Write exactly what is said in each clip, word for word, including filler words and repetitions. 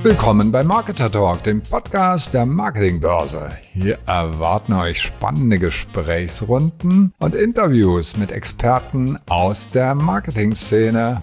Willkommen bei Marketer Talk, dem Podcast der Marketingbörse. Hier erwarten euch spannende Gesprächsrunden und Interviews mit Experten aus der Marketingszene.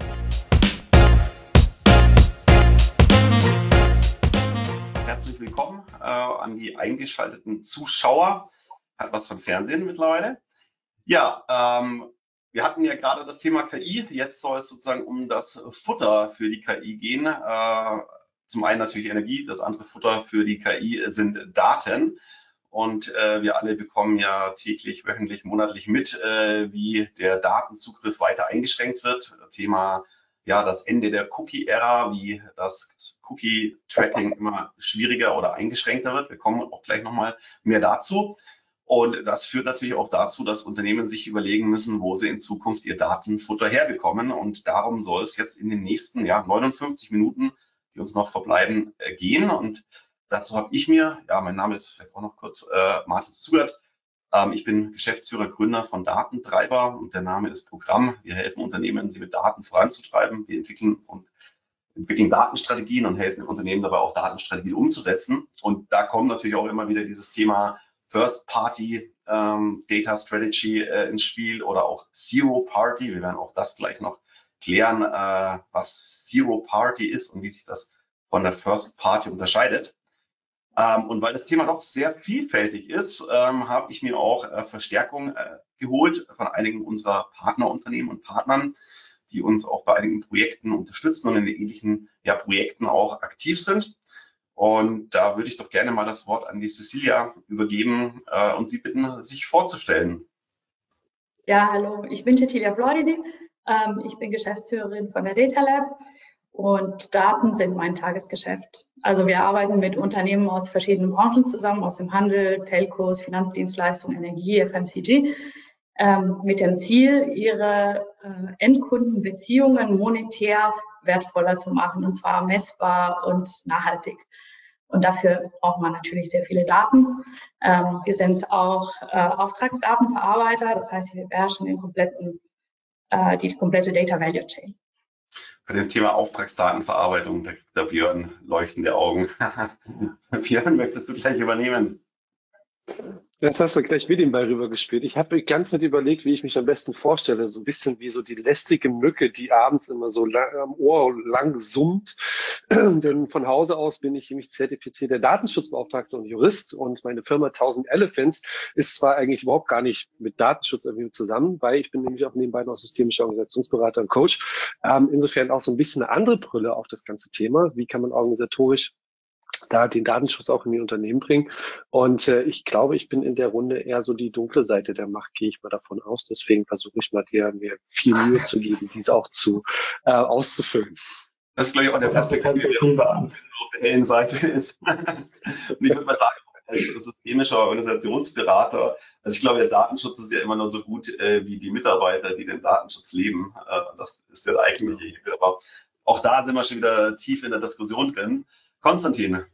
Herzlich willkommen äh, an die eingeschalteten Zuschauer. Hat was von Fernsehen mittlerweile. Ja, ähm, wir hatten ja gerade das Thema K I. Jetzt soll es sozusagen um das Futter für die K I gehen. Äh, Zum einen natürlich Energie, das andere Futter für die K I sind Daten. Und äh, wir alle bekommen ja täglich, wöchentlich, monatlich mit, äh, wie der Datenzugriff weiter eingeschränkt wird. Thema, ja, das Ende der Cookie-Ära, wie das Cookie-Tracking immer schwieriger oder eingeschränkter wird. Wir kommen auch gleich nochmal mehr dazu. Und das führt natürlich auch dazu, dass Unternehmen sich überlegen müssen, wo sie in Zukunft ihr Datenfutter herbekommen. Und darum soll es jetzt in den nächsten ja, neunundfünfzig Minuten, die uns noch verbleiben, äh, gehen. Und dazu habe ich mir, ja, mein Name ist vielleicht auch noch kurz äh, Martin Zugert. Ähm, ich bin Geschäftsführer, Gründer von Datentreiber und der Name ist Programm. Wir helfen Unternehmen, sie mit Daten voranzutreiben. Wir entwickeln und entwickeln Datenstrategien und helfen Unternehmen dabei auch Datenstrategien umzusetzen. Und da kommt natürlich auch immer wieder dieses Thema First-Party ähm, Data Strategy äh, ins Spiel oder auch Zero-Party. Wir werden auch das gleich noch klären, äh, was Zero-Party ist und wie sich das von der First-Party unterscheidet. Ähm, und weil das Thema doch sehr vielfältig ist, ähm, habe ich mir auch äh, Verstärkung äh, geholt von einigen unserer Partnerunternehmen und Partnern, die uns auch bei einigen Projekten unterstützen und in ähnlichen ja, Projekten auch aktiv sind. Und da würde ich doch gerne mal das Wort an die Cecilia übergeben äh, und Sie bitten, sich vorzustellen. Ja, hallo, ich bin Cecilia Floridi. Ähm, ich bin Geschäftsführerin von der Data Lab und Daten sind mein Tagesgeschäft. Also wir arbeiten mit Unternehmen aus verschiedenen Branchen zusammen, aus dem Handel, Telcos, Finanzdienstleistungen, Energie, F M C G, ähm, mit dem Ziel, ihre äh, Endkundenbeziehungen monetär wertvoller zu machen, und zwar messbar und nachhaltig. Und dafür braucht man natürlich sehr viele Daten. Ähm, wir sind auch äh, Auftragsdatenverarbeiter, das heißt, wir beherrschen den kompletten, äh, die komplette Data Value Chain. Bei dem Thema Auftragsdatenverarbeitung, da kriegt der Björn leuchtende Augen. Björn, möchtest du gleich übernehmen? Jetzt hast du gleich mit dem Ball rübergespielt. Ich habe die ganze Zeit überlegt, wie ich mich am besten vorstelle. So ein bisschen wie so die lästige Mücke, die abends immer so lang, am Ohr lang summt. Denn von Hause aus bin ich nämlich zertifizierter Datenschutzbeauftragter und Jurist. Und meine Firma tausend Elephants ist zwar eigentlich überhaupt gar nicht mit Datenschutz irgendwie zusammen, weil ich bin nämlich auch nebenbei noch systemischer Organisationsberater und Coach. Ähm, insofern auch so ein bisschen eine andere Brille auf das ganze Thema. Wie kann man organisatorisch da den Datenschutz auch in die Unternehmen bringen. Und äh, ich glaube, ich bin in der Runde eher so die dunkle Seite der Macht, gehe ich mal davon aus. Deswegen versuche ich mal dir mir viel Mühe zu geben, diese auch zu äh, auszufüllen. Das ist, glaube ich, auch der Perspektive, der auf der hellen Seite ist. Und ich würde mal sagen, als systemischer Organisationsberater, also ich glaube, der Datenschutz ist ja immer nur so gut äh, wie die Mitarbeiter, die den Datenschutz leben. Äh, das ist ja der eigentliche Hebel. Aber auch da sind wir schon wieder tief in der Diskussion drin. Konstantin.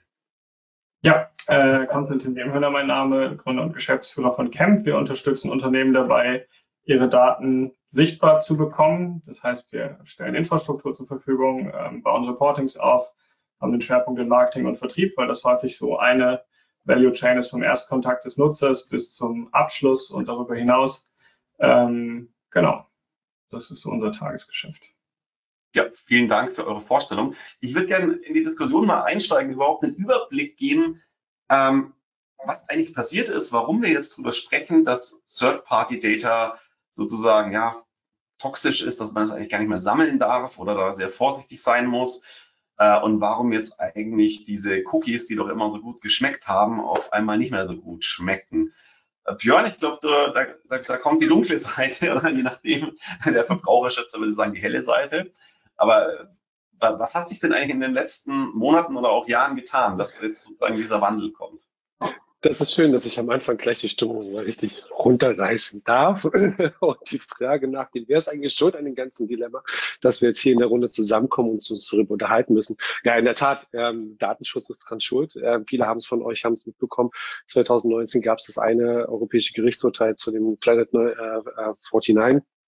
Ja, äh, Konstantin Demhöhner, mein Name, Gründer und Geschäftsführer von Camp. Wir unterstützen Unternehmen dabei, ihre Daten sichtbar zu bekommen. Das heißt, wir stellen Infrastruktur zur Verfügung, ähm, bauen Reportings auf, haben den Schwerpunkt in Marketing und Vertrieb, weil das häufig so eine Value Chain ist vom Erstkontakt des Nutzers bis zum Abschluss und darüber hinaus. Ähm, genau, das ist so unser Tagesgeschäft. Ja, vielen Dank für eure Vorstellung. Ich würde gerne in die Diskussion mal einsteigen, überhaupt einen Überblick geben, ähm, was eigentlich passiert ist, warum wir jetzt darüber sprechen, dass Third-Party-Data sozusagen ja toxisch ist, dass man es eigentlich gar nicht mehr sammeln darf oder da sehr vorsichtig sein muss äh, und warum jetzt eigentlich diese Cookies, die doch immer so gut geschmeckt haben, auf einmal nicht mehr so gut schmecken. Äh, Björn, ich glaube, da, da, da kommt die dunkle Seite, oder je nachdem, der Verbraucherschützer würde sagen, die helle Seite. Aber was hat sich denn eigentlich in den letzten Monaten oder auch Jahren getan, dass jetzt sozusagen dieser Wandel kommt? Das ist schön, dass ich am Anfang gleich die Stimmung mal richtig runterreißen darf. Und die Frage nach dem, wer ist eigentlich schuld an dem ganzen Dilemma, dass wir jetzt hier in der Runde zusammenkommen und uns darüber unterhalten müssen. Ja, in der Tat, ähm, Datenschutz ist dran schuld. Ähm, viele haben es von euch, haben es mitbekommen. zwanzig neunzehn gab es das eine europäische Gerichtsurteil zu dem Planet äh, äh, neunundvierzig.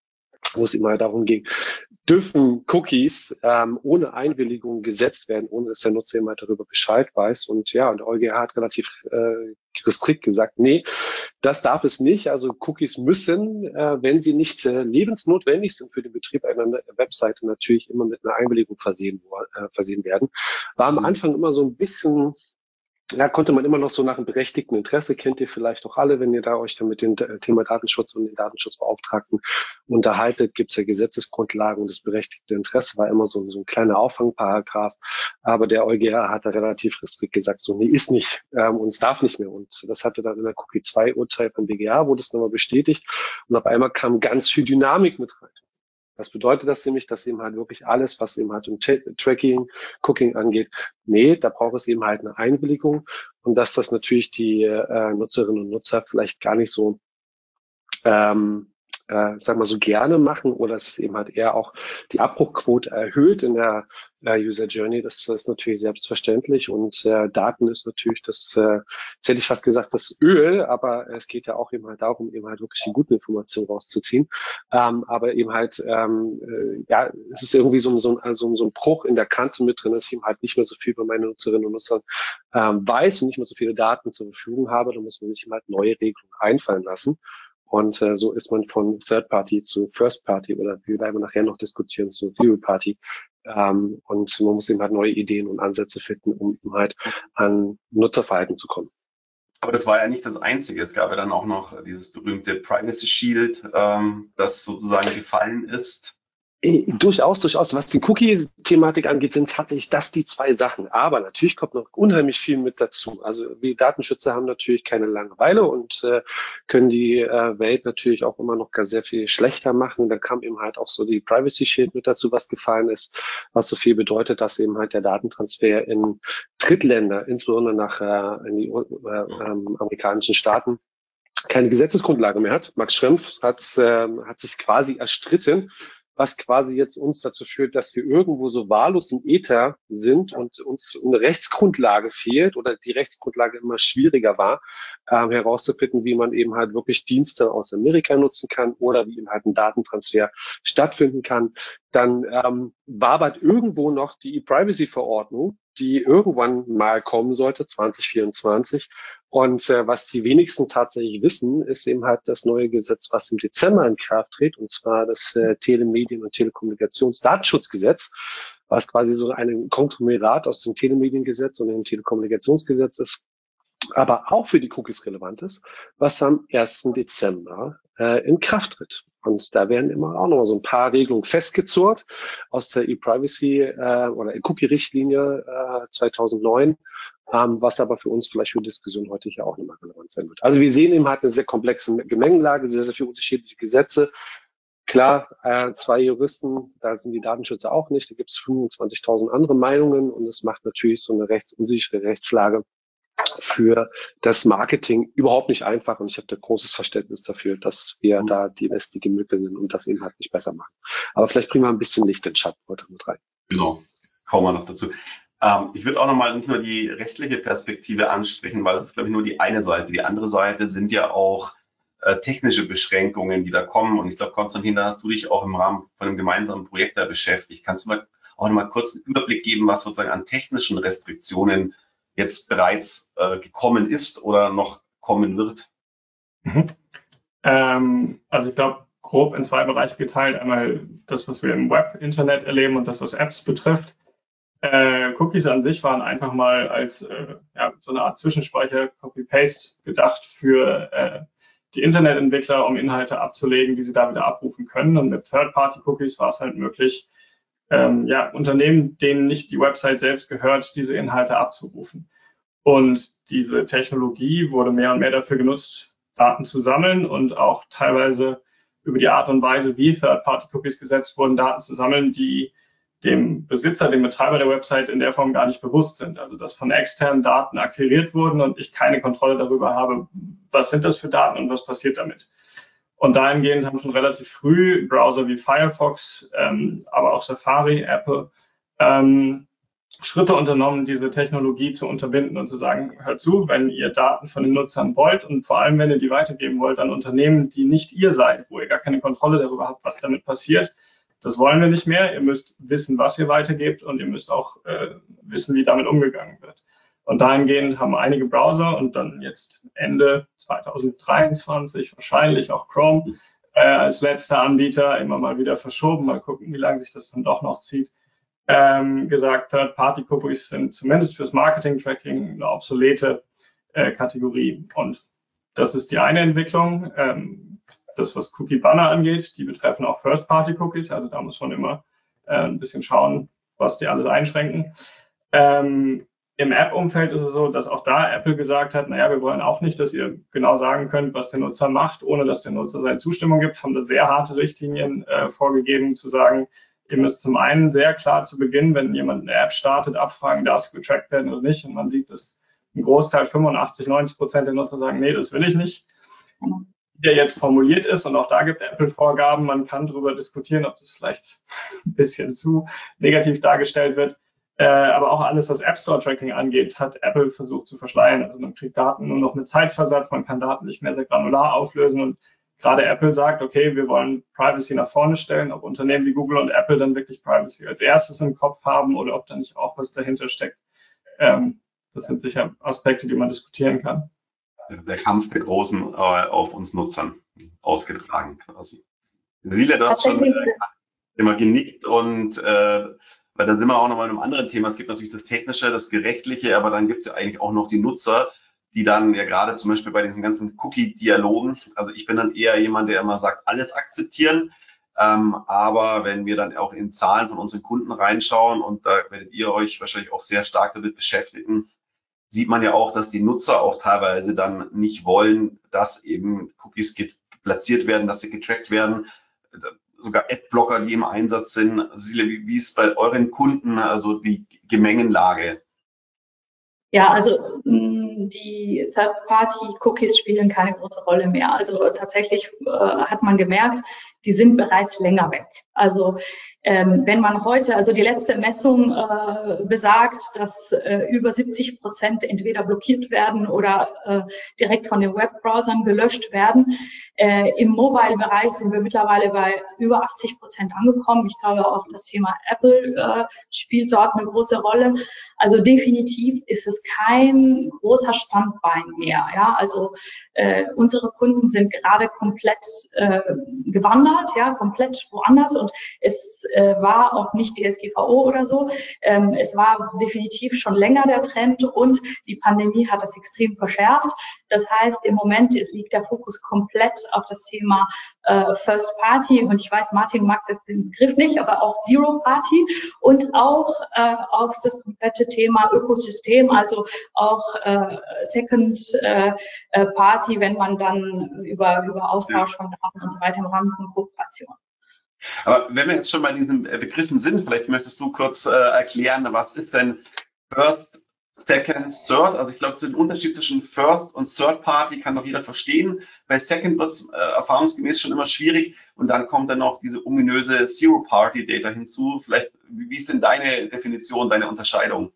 wo es immer darum ging, dürfen Cookies ähm, ohne Einwilligung gesetzt werden, ohne dass der Nutzer immer darüber Bescheid weiß. Und ja, und der EuGH hat relativ äh, strikt gesagt, nee, das darf es nicht. Also Cookies müssen, äh, wenn sie nicht äh, lebensnotwendig sind für den Betrieb einer Webseite, natürlich immer mit einer Einwilligung versehen, äh, versehen werden. War am Anfang immer so ein bisschen... Ja, konnte man immer noch so nach einem berechtigten Interesse, kennt ihr vielleicht auch alle, wenn ihr da euch dann mit dem Thema Datenschutz und den Datenschutzbeauftragten unterhaltet, gibt es ja Gesetzesgrundlagen und das berechtigte Interesse war immer so, so ein kleiner Auffangparagraph. Aber der EuGH hat da relativ restrikt gesagt, so, nee, ist nicht ähm, und es darf nicht mehr. Und das hatte dann in der Cookie zwei Urteil vom B G H, wurde es nochmal bestätigt und auf einmal kam ganz viel Dynamik mit rein. Was bedeutet das nämlich, dass eben halt wirklich alles, was eben halt um Tracking, Cooking angeht, nee, da braucht es eben halt eine Einwilligung und dass das natürlich die äh, Nutzerinnen und Nutzer vielleicht gar nicht so, ähm, äh, sag mal so gerne machen oder dass es eben halt eher auch die Abbruchquote erhöht in der äh, User Journey. Das, das ist natürlich selbstverständlich und äh, Daten ist natürlich das, äh, hätte ich fast gesagt, das Öl, aber es geht ja auch eben halt darum, eben halt wirklich die guten Informationen rauszuziehen. Ähm, aber eben halt, ähm, äh, ja, es ist irgendwie so, so, ein, so, so ein Bruch in der Kante mit drin, dass ich eben halt nicht mehr so viel über meine Nutzerinnen und Nutzer ähm, weiß und nicht mehr so viele Daten zur Verfügung habe. Da muss man sich eben halt neue Regelungen einfallen lassen. Und äh, so ist man von Third Party zu First Party oder wie werden wir nachher noch diskutieren zu Zero Party. Ähm, und man muss eben halt neue Ideen und Ansätze finden, um halt an Nutzerverhalten zu kommen. Aber das war ja nicht das Einzige. Es gab ja dann auch noch dieses berühmte Privacy Shield, ähm, das sozusagen gefallen ist. Äh, durchaus, durchaus. Was die Cookie-Thematik angeht, sind tatsächlich das die zwei Sachen. Aber natürlich kommt noch unheimlich viel mit dazu. Also wir Datenschützer haben natürlich keine Langeweile und äh, können die äh, Welt natürlich auch immer noch gar sehr viel schlechter machen. Da kam eben halt auch so die Privacy Shield mit dazu, was gefallen ist, was so viel bedeutet, dass eben halt der Datentransfer in Drittländer, insbesondere nach äh, in die äh, ähm, amerikanischen Staaten, keine Gesetzesgrundlage mehr hat. Max Schrems hat, äh, hat sich quasi erstritten, was quasi jetzt uns dazu führt, dass wir irgendwo so wahllos im Äther sind und uns eine Rechtsgrundlage fehlt oder die Rechtsgrundlage immer schwieriger war, ähm, herauszufinden, wie man eben halt wirklich Dienste aus Amerika nutzen kann oder wie eben halt ein Datentransfer stattfinden kann. Dann ähm, wabert irgendwo noch die E-Privacy-Verordnung, die irgendwann mal kommen sollte, zwanzig vierundzwanzig. Und äh, was die wenigsten tatsächlich wissen, ist eben halt das neue Gesetz, was im Dezember in Kraft tritt, und zwar das äh, Telemedien- und Telekommunikationsdatenschutzgesetz, was quasi so ein Konglomerat aus dem Telemediengesetz und dem Telekommunikationsgesetz ist, aber auch für die Cookies relevant ist, was am ersten Dezember äh, in Kraft tritt. Und da werden immer auch noch so ein paar Regelungen festgezurrt aus der E-Privacy äh, oder Cookie-Richtlinie äh, zweitausendneun, ähm, was aber für uns vielleicht für die Diskussion heute hier auch nicht mehr relevant sein wird. Also wir sehen eben halt eine sehr komplexe Gemengelage, sehr, sehr viele unterschiedliche Gesetze. Klar, äh, zwei Juristen, da sind die Datenschützer auch nicht, da gibt es fünfundzwanzigtausend andere Meinungen und es macht natürlich so eine rechtsunsichere Rechtslage für das Marketing überhaupt nicht einfach und ich habe da großes Verständnis dafür, dass wir da die lästige Mücke sind und das eben halt nicht besser machen. Aber vielleicht bringen wir ein bisschen Licht in den Schatten heute mit rein. Genau, kommen wir noch dazu. Ähm, ich würde auch nochmal nicht nur die rechtliche Perspektive ansprechen, weil das ist, glaube ich, nur die eine Seite. Die andere Seite sind ja auch äh, technische Beschränkungen, die da kommen. Und ich glaube, Konstantin, da hast du dich auch im Rahmen von einem gemeinsamen Projekt da beschäftigt. Kannst du mal auch nochmal kurz einen Überblick geben, was sozusagen an technischen Restriktionen jetzt bereits äh, gekommen ist oder noch kommen wird? Mhm. Ähm, also ich glaube, grob in zwei Bereiche geteilt. Einmal das, was wir im Web-Internet erleben und das, was Apps betrifft. Äh, Cookies an sich waren einfach mal als äh, ja, so eine Art Zwischenspeicher, Copy-Paste gedacht für äh, die Internetentwickler, um Inhalte abzulegen, die sie da wieder abrufen können. Und mit Third-Party-Cookies war es halt möglich, ähm, ja, Unternehmen, denen nicht die Website selbst gehört, diese Inhalte abzurufen. Und diese Technologie wurde mehr und mehr dafür genutzt, Daten zu sammeln und auch teilweise über die Art und Weise, wie Third-Party-Cookies gesetzt wurden, Daten zu sammeln, die dem Besitzer, dem Betreiber der Website in der Form gar nicht bewusst sind. Also dass von externen Daten akquiriert wurden und ich keine Kontrolle darüber habe, was sind das für Daten und was passiert damit. Und dahingehend haben schon relativ früh Browser wie Firefox, ähm, aber auch Safari, Apple, ähm, Schritte unternommen, diese Technologie zu unterbinden und zu sagen, hört zu, wenn ihr Daten von den Nutzern wollt und vor allem, wenn ihr die weitergeben wollt an Unternehmen, die nicht ihr seid, wo ihr gar keine Kontrolle darüber habt, was damit passiert, das wollen wir nicht mehr. Ihr müsst wissen, was ihr weitergebt und ihr müsst auch äh, wissen, wie damit umgegangen wird. Und dahingehend haben einige Browser und dann jetzt Ende zwanzig dreiundzwanzig wahrscheinlich auch Chrome äh, als letzter Anbieter immer mal wieder verschoben. Mal gucken, wie lange sich das dann doch noch zieht. Ähm, gesagt, Third-Party-Cookies sind zumindest fürs Marketing-Tracking eine obsolete äh, Kategorie. Und das ist die eine Entwicklung. Ähm, das, was Cookie-Banner angeht, die betreffen auch First-Party-Cookies. Also da muss man immer äh, ein bisschen schauen, was die alles einschränken. Ähm, Im App-Umfeld ist es so, dass auch da Apple gesagt hat, naja, wir wollen auch nicht, dass ihr genau sagen könnt, was der Nutzer macht, ohne dass der Nutzer seine Zustimmung gibt, haben da sehr harte Richtlinien äh, vorgegeben, zu sagen, ihr müsst zum einen sehr klar zu Beginn, wenn jemand eine App startet, abfragen, darf es getrackt werden oder nicht. Und man sieht, dass ein Großteil, fünfundachtzig, neunzig Prozent der Nutzer sagen, nee, das will ich nicht. Wie der jetzt formuliert ist, und auch da gibt Apple Vorgaben, man kann darüber diskutieren, ob das vielleicht ein bisschen zu negativ dargestellt wird. Äh, aber auch alles, was App Store Tracking angeht, hat Apple versucht zu verschleiern. Also man kriegt Daten nur noch mit Zeitversatz, man kann Daten nicht mehr sehr granular auflösen und gerade Apple sagt, okay, wir wollen Privacy nach vorne stellen, ob Unternehmen wie Google und Apple dann wirklich Privacy als erstes im Kopf haben oder ob da nicht auch was dahinter steckt. Ähm, das sind sicher Aspekte, die man diskutieren kann. Der Kampf der Großen äh, auf uns Nutzern ausgetragen quasi. Silja, du hast schon äh, immer genickt und äh, weil da sind wir auch noch mal in einem anderen Thema. Es gibt natürlich das Technische, das Gerechtliche, aber dann gibt es ja eigentlich auch noch die Nutzer, die dann ja gerade zum Beispiel bei diesen ganzen Cookie-Dialogen, also ich bin dann eher jemand, der immer sagt, alles akzeptieren, ähm, aber wenn wir dann auch in Zahlen von unseren Kunden reinschauen und da werdet ihr euch wahrscheinlich auch sehr stark damit beschäftigen, sieht man ja auch, dass die Nutzer auch teilweise dann nicht wollen, dass eben Cookies platziert werden, dass sie getrackt werden, sogar Adblocker, die im Einsatz sind. Silja, wie, wie ist bei euren Kunden also die Gemengenlage? Ja, also die Third-Party-Cookies spielen keine große Rolle mehr. Also tatsächlich äh, hat man gemerkt, die sind bereits länger weg. Also ähm, wenn man heute, also die letzte Messung äh, besagt, dass äh, über siebzig Prozent entweder blockiert werden oder äh, direkt von den Webbrowsern gelöscht werden. Äh, Im Mobile-Bereich sind wir mittlerweile bei über achtzig Prozent angekommen. Ich glaube auch das Thema Apple äh, spielt dort eine große Rolle. Also definitiv ist es kein großer Standbein mehr. Ja, also äh, unsere Kunden sind gerade komplett äh, gewandert, ja, komplett woanders und es äh, war auch nicht D S G V O oder so. Ähm, es war definitiv schon länger der Trend und die Pandemie hat das extrem verschärft. Das heißt, im Moment liegt der Fokus komplett auf das Thema äh, First Party und ich weiß, Martin mag den Begriff nicht, aber auch Zero Party und auch äh, auf das komplette Thema Ökosystem, also auch äh, Second äh, Party, wenn man dann über, über Austausch von Daten und so weiter im Rahmen von Kooperation. Aber wenn wir jetzt schon bei diesen Begriffen sind, vielleicht möchtest du kurz äh, erklären, was ist denn First, Second, Third? Also ich glaube, den Unterschied zwischen First und Third Party kann doch jeder verstehen. Bei Second wird es äh, erfahrungsgemäß schon immer schwierig und dann kommt dann noch diese ominöse Zero Party Data hinzu. Vielleicht, wie ist denn deine Definition, deine Unterscheidung?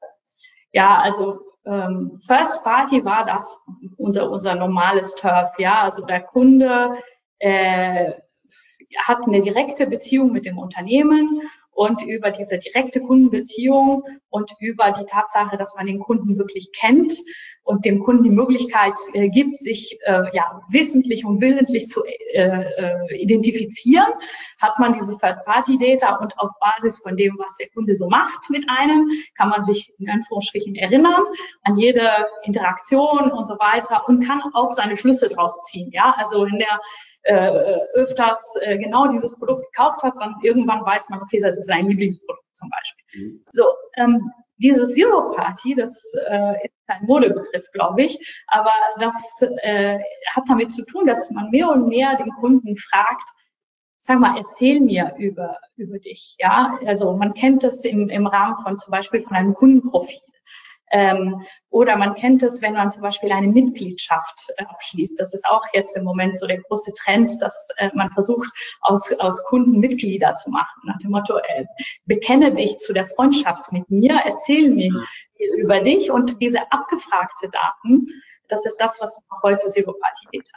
Ja, also ähm, First Party war das unser unser normales Turf. Ja, also der Kunde äh, hat eine direkte Beziehung mit dem Unternehmen und über diese direkte Kundenbeziehung und über die Tatsache, dass man den Kunden wirklich kennt und dem Kunden die Möglichkeit äh, gibt, sich äh, ja wissentlich und willentlich zu äh, äh, identifizieren, hat man diese Third-Party-Data und auf Basis von dem, was der Kunde so macht mit einem, kann man sich in Anführungsstrichen erinnern an jede Interaktion und so weiter und kann auch seine Schlüsse draus ziehen. Ja, also in der äh, öfters äh, genau dieses Produkt gekauft hat, dann irgendwann weiß man, okay, das ist sein Lieblingsprodukt zum Beispiel. Mhm. So, ähm, dieses Zero Party, das äh, ist ein Modebegriff, glaube ich, aber das äh, hat damit zu tun, dass man mehr und mehr den Kunden fragt, sag mal, erzähl mir über über dich. Ja, also man kennt das im, im Rahmen von zum Beispiel von einem Kundenprofil. Ähm, oder man kennt es, wenn man zum Beispiel eine Mitgliedschaft äh, abschließt. Das ist auch jetzt im Moment so der große Trend, dass äh, man versucht, aus, aus Kunden Mitglieder zu machen. Nach dem Motto, äh, bekenne dich zu der Freundschaft mit mir, erzähl mir über dich und diese abgefragte Daten, das ist das, was heute Zero Party Data.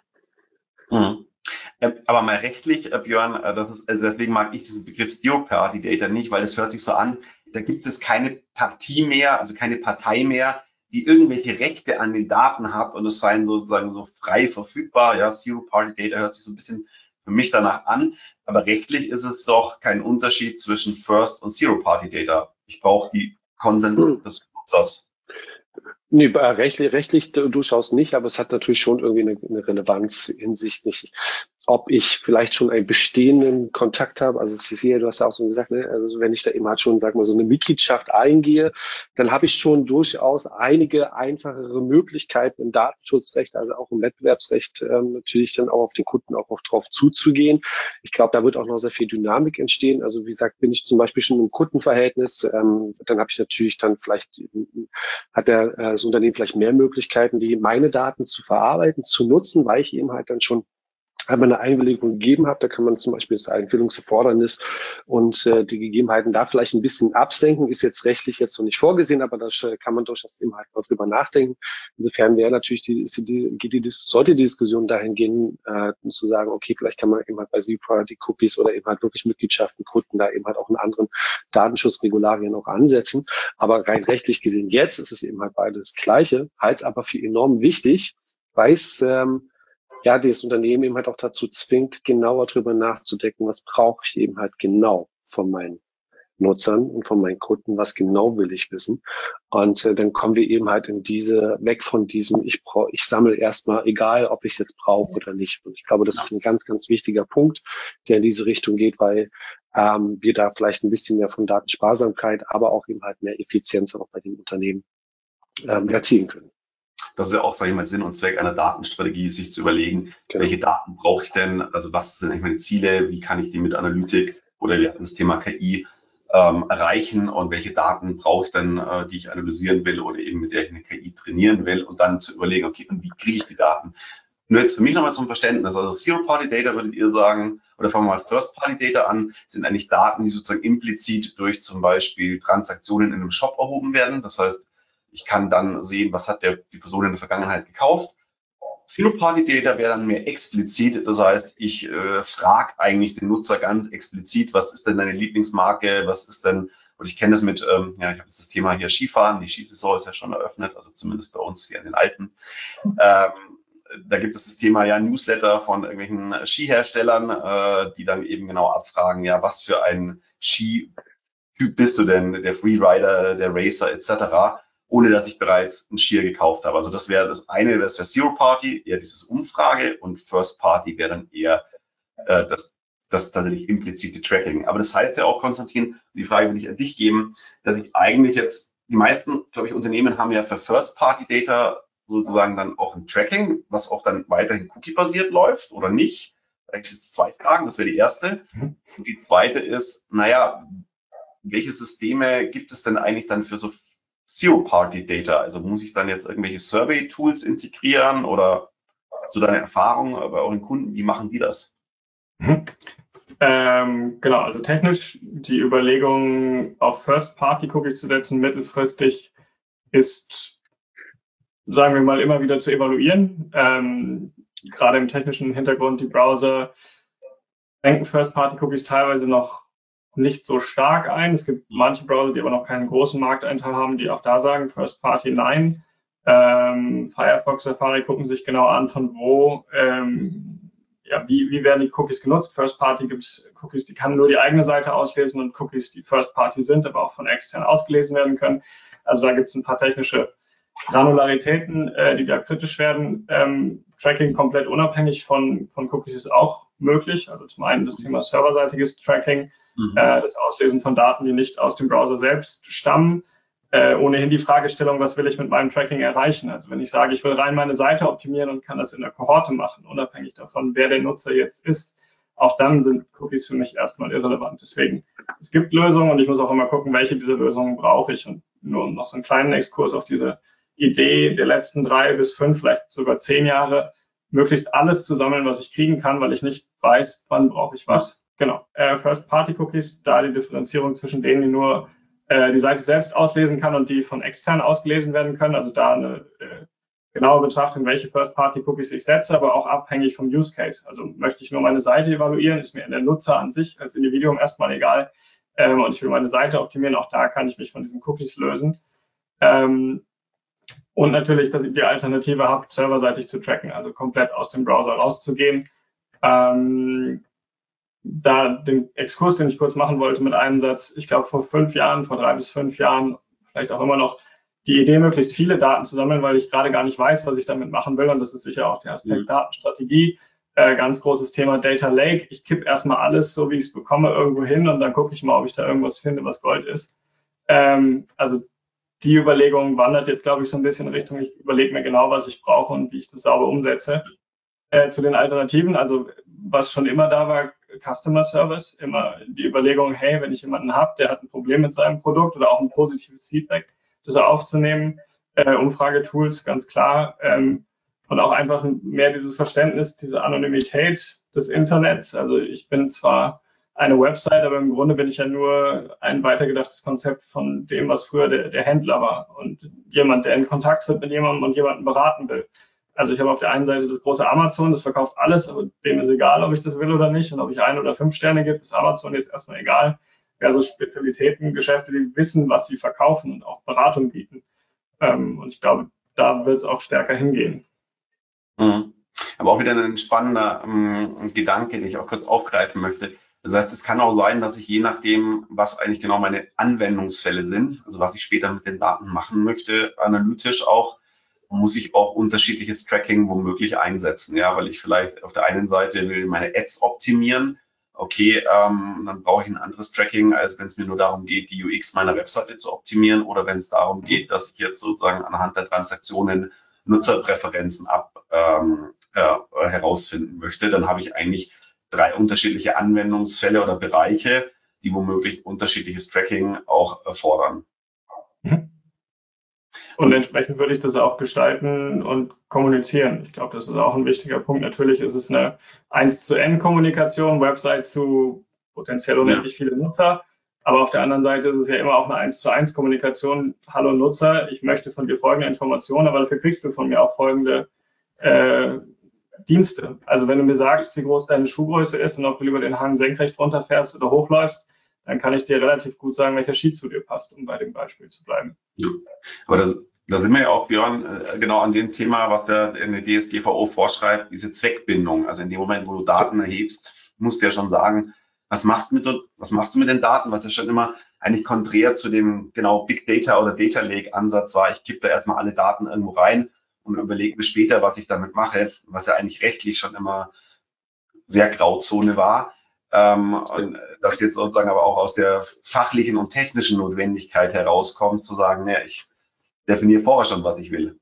Mhm. Aber mal rechtlich, Björn, das ist, also deswegen mag ich diesen Begriff Zero Party Data nicht, weil es hört sich so an, da gibt es keine Partie mehr, also keine Partei mehr, die irgendwelche Rechte an den Daten hat und es seien sozusagen so frei verfügbar. Ja, Zero Party Data hört sich so ein bisschen für mich danach an, aber rechtlich ist es doch kein Unterschied zwischen First und Zero Party Data. Ich brauche die Consent des Nutzers. Nee, rechtlich, rechtlich durchaus nicht, aber es hat natürlich schon irgendwie eine, eine Relevanz hinsichtlich, ob ich vielleicht schon einen bestehenden Kontakt habe. Also Cecilia, du hast ja auch so gesagt, ne? Also wenn ich da eben halt schon, sag mal, so eine Mitgliedschaft eingehe, dann habe ich schon durchaus einige einfachere Möglichkeiten im Datenschutzrecht, also auch im Wettbewerbsrecht, ähm, natürlich dann auch auf den Kunden auch, auch drauf zuzugehen. Ich glaube, da wird auch noch sehr viel Dynamik entstehen. Also wie gesagt, bin ich zum Beispiel schon im Kundenverhältnis, ähm, dann habe ich natürlich dann vielleicht, hat der, äh, das Unternehmen vielleicht mehr Möglichkeiten, die meine Daten zu verarbeiten, zu nutzen, weil ich eben halt dann schon einmal eine Einwilligung gegeben habe. Da kann man zum Beispiel das Einwilligungserfordernis und äh, die Gegebenheiten da vielleicht ein bisschen absenken. Ist jetzt rechtlich jetzt noch nicht vorgesehen, aber da äh, kann man durchaus eben halt noch drüber nachdenken. Insofern wäre natürlich die, die, die, die sollte die Diskussion dahin gehen, äh, zu sagen, okay, vielleicht kann man eben halt bei Zero Priority Cookies oder eben halt wirklich Mitgliedschaften, Kunden da eben halt auch in anderen Datenschutzregularien auch ansetzen. Aber rein rechtlich gesehen jetzt ist es eben halt beides das Gleiche, halte es aber für enorm wichtig, weil es ähm, ja, das Unternehmen eben halt auch dazu zwingt, genauer drüber nachzudenken, was brauche ich eben halt genau von meinen Nutzern und von meinen Kunden, was genau will ich wissen. Und äh, dann kommen wir eben halt in diese, weg von diesem, ich brauche, ich sammle erstmal, egal ob ich es jetzt brauche oder nicht. Und ich glaube, das ist ein ganz, ganz wichtiger Punkt, der in diese Richtung geht, weil ähm, wir da vielleicht ein bisschen mehr von Datensparsamkeit, aber auch eben halt mehr Effizienz auch bei den Unternehmen ähm, erzielen können. Das ist ja auch, sage ich mal, Sinn und Zweck einer Datenstrategie, sich zu überlegen, genau, welche Daten brauche ich denn, also was sind eigentlich meine Ziele, wie kann ich die mit Analytik oder wir hatten das Thema K I ähm, erreichen und welche Daten brauche ich denn, äh, die ich analysieren will oder eben mit der ich eine K I trainieren will und dann zu überlegen, okay, und wie kriege ich die Daten? Nur jetzt für mich nochmal zum Verständnis, also Zero-Party-Data würdet ihr sagen, oder fangen wir mal First-Party-Data an, sind eigentlich Daten, die sozusagen implizit durch zum Beispiel Transaktionen in einem Shop erhoben werden, das heißt, ich kann dann sehen, was hat der, die Person in der Vergangenheit gekauft. Zero-Party-Data wäre dann mehr explizit. Das heißt, ich äh, frage eigentlich den Nutzer ganz explizit, was ist denn deine Lieblingsmarke, was ist denn, und ich kenne das mit, ähm, ja, ich habe jetzt das Thema hier Skifahren, die Skisaison ist ja schon eröffnet, also zumindest bei uns hier in den Alpen. Ähm, da gibt es das Thema ja Newsletter von irgendwelchen Skiherstellern, äh, die dann eben genau abfragen, ja, was für ein Skityp bist du denn, der Freerider, der Racer et cetera, ohne dass ich bereits einen Skier gekauft habe. Also das wäre das eine, das wäre Zero Party, eher dieses Umfrage und First Party wäre dann eher äh, das, das tatsächlich implizite Tracking. Aber das heißt ja auch, Konstantin, die Frage will ich an dich geben, dass ich eigentlich jetzt, die meisten, glaube ich, Unternehmen haben ja für First Party Data sozusagen dann auch ein Tracking, was auch dann weiterhin cookie-basiert läuft oder nicht. Da gibt es jetzt zwei Fragen, das wäre die erste. Und die zweite ist, naja, welche Systeme gibt es denn eigentlich dann für so Zero-Party-Data? Also muss ich dann jetzt irgendwelche Survey-Tools integrieren oder hast du deine Erfahrung bei euren Kunden? Wie machen die das? Mhm. Ähm, genau, also technisch die Überlegung, auf First-Party-Cookies zu setzen, mittelfristig ist, sagen wir mal, immer wieder zu evaluieren. Ähm, gerade im technischen Hintergrund, die Browser schränken First-Party-Cookies teilweise noch nicht so stark ein. Es gibt manche Browser, die aber noch keinen großen Markteinteil haben, die auch da sagen, First Party nein. Ähm, Firefox, Safari gucken sich genau an, von wo, ähm, ja, wie, wie werden die Cookies genutzt. First Party gibt es Cookies, die kann nur die eigene Seite auslesen und Cookies, die First Party sind, aber auch von extern ausgelesen werden können. Also da gibt es ein paar technische Granularitäten, äh, die da kritisch werden. Ähm, Tracking komplett unabhängig von, von Cookies ist auch möglich. Also zum einen das Thema serverseitiges Tracking, mhm. äh, das Auslesen von Daten, die nicht aus dem Browser selbst stammen. Äh, ohnehin die Fragestellung, was will ich mit meinem Tracking erreichen? Also wenn ich sage, ich will rein meine Seite optimieren und kann das in der Kohorte machen, unabhängig davon, wer der Nutzer jetzt ist, auch dann sind Cookies für mich erstmal irrelevant. Deswegen es gibt Lösungen und ich muss auch immer gucken, welche dieser Lösungen brauche ich. Und nur noch so einen kleinen Exkurs auf diese Idee der letzten drei bis fünf, vielleicht sogar zehn Jahre, möglichst alles zu sammeln, was ich kriegen kann, weil ich nicht weiß, wann brauche ich was. Genau. Äh, First-Party-Cookies, da die Differenzierung zwischen denen, die nur äh, die Seite selbst auslesen kann und die von extern ausgelesen werden können. Also da eine äh, genaue Betrachtung, welche First-Party-Cookies ich setze, aber auch abhängig vom Use-Case. Also möchte ich nur meine Seite evaluieren, ist mir der Nutzer an sich als Individuum erstmal egal. Ähm, und ich will meine Seite optimieren, auch da kann ich mich von diesen Cookies lösen. Ähm, und natürlich, dass ich die Alternative habe, serverseitig zu tracken, also komplett aus dem Browser rauszugehen. Ähm, da den Exkurs, den ich kurz machen wollte mit einem Satz, ich glaube vor fünf Jahren, vor drei bis fünf Jahren, vielleicht auch immer noch, die Idee, möglichst viele Daten zu sammeln, weil ich gerade gar nicht weiß, was ich damit machen will. Und das ist sicher auch der Aspekt mhm. Datenstrategie. Äh, ganz großes Thema Data Lake. Ich kipp erstmal alles, so wie ich es bekomme, irgendwo hin und dann gucke ich mal, ob ich da irgendwas finde, was Gold ist. Ähm, also die Überlegung wandert jetzt, glaube ich, so ein bisschen in Richtung, ich überlege mir genau, was ich brauche und wie ich das sauber umsetze. Äh, zu den Alternativen, also was schon immer da war, Customer Service, immer die Überlegung, hey, wenn ich jemanden habe, der hat ein Problem mit seinem Produkt oder auch ein positives Feedback, das aufzunehmen, äh, Umfragetools, ganz klar, ähm, und auch einfach mehr dieses Verständnis, diese Anonymität des Internets. Also ich bin zwar eine Website, aber im Grunde bin ich ja nur ein weitergedachtes Konzept von dem, was früher der, der Händler war und jemand, der in Kontakt tritt mit jemandem und jemanden beraten will. Also ich habe auf der einen Seite das große Amazon, das verkauft alles, aber dem ist egal, ob ich das will oder nicht. Und ob ich ein oder fünf Sterne gebe, ist Amazon jetzt erstmal egal. Ja, so Spezialitäten, Geschäfte, die wissen, was sie verkaufen und auch Beratung bieten. Ähm, und ich glaube, da wird es auch stärker hingehen. Mhm. Aber auch wieder ein spannender ähm, Gedanke, den ich auch kurz aufgreifen möchte. Das heißt, es kann auch sein, dass ich je nachdem, was eigentlich genau meine Anwendungsfälle sind, also was ich später mit den Daten machen möchte, analytisch auch, muss ich auch unterschiedliches Tracking womöglich einsetzen. Ja, weil ich vielleicht auf der einen Seite will meine Ads optimieren. Okay, ähm, dann brauche ich ein anderes Tracking, als wenn es mir nur darum geht, die U X meiner Webseite zu optimieren oder wenn es darum geht, dass ich jetzt sozusagen anhand der Transaktionen Nutzerpräferenzen ab ähm, äh, herausfinden möchte. Dann habe ich eigentlich drei unterschiedliche Anwendungsfälle oder Bereiche, die womöglich unterschiedliches Tracking auch erfordern. Mhm. Und entsprechend würde ich das auch gestalten und kommunizieren. Ich glaube, das ist auch ein wichtiger Punkt. Natürlich ist es eine eins zu N Kommunikation, Website zu potenziell unendlich viele Nutzer. Aber auf der anderen Seite ist es ja immer auch eine eins zu eins Kommunikation. Hallo Nutzer, ich möchte von dir folgende Informationen, aber dafür kriegst du von mir auch folgende äh, Dienste. Also wenn du mir sagst, wie groß deine Schuhgröße ist und ob du lieber den Hang senkrecht runterfährst oder hochläufst, dann kann ich dir relativ gut sagen, welcher Ski zu dir passt, um bei dem Beispiel zu bleiben. Ja. Aber das, da sind wir ja auch, Björn, genau an dem Thema, was ja eine D S G V O vorschreibt, diese Zweckbindung. Also in dem Moment, wo du Daten erhebst, musst du ja schon sagen, was machst du mit, was machst du mit den Daten, was ja schon immer eigentlich konträr zu dem genau Big Data oder Data Lake Ansatz war. Ich kippe da erstmal alle Daten irgendwo rein und überlege mir später, was ich damit mache, was ja eigentlich rechtlich schon immer sehr Grauzone war. Ähm, und das jetzt sozusagen aber auch aus der fachlichen und technischen Notwendigkeit herauskommt, zu sagen, ja, ich definiere vorher schon, was ich will.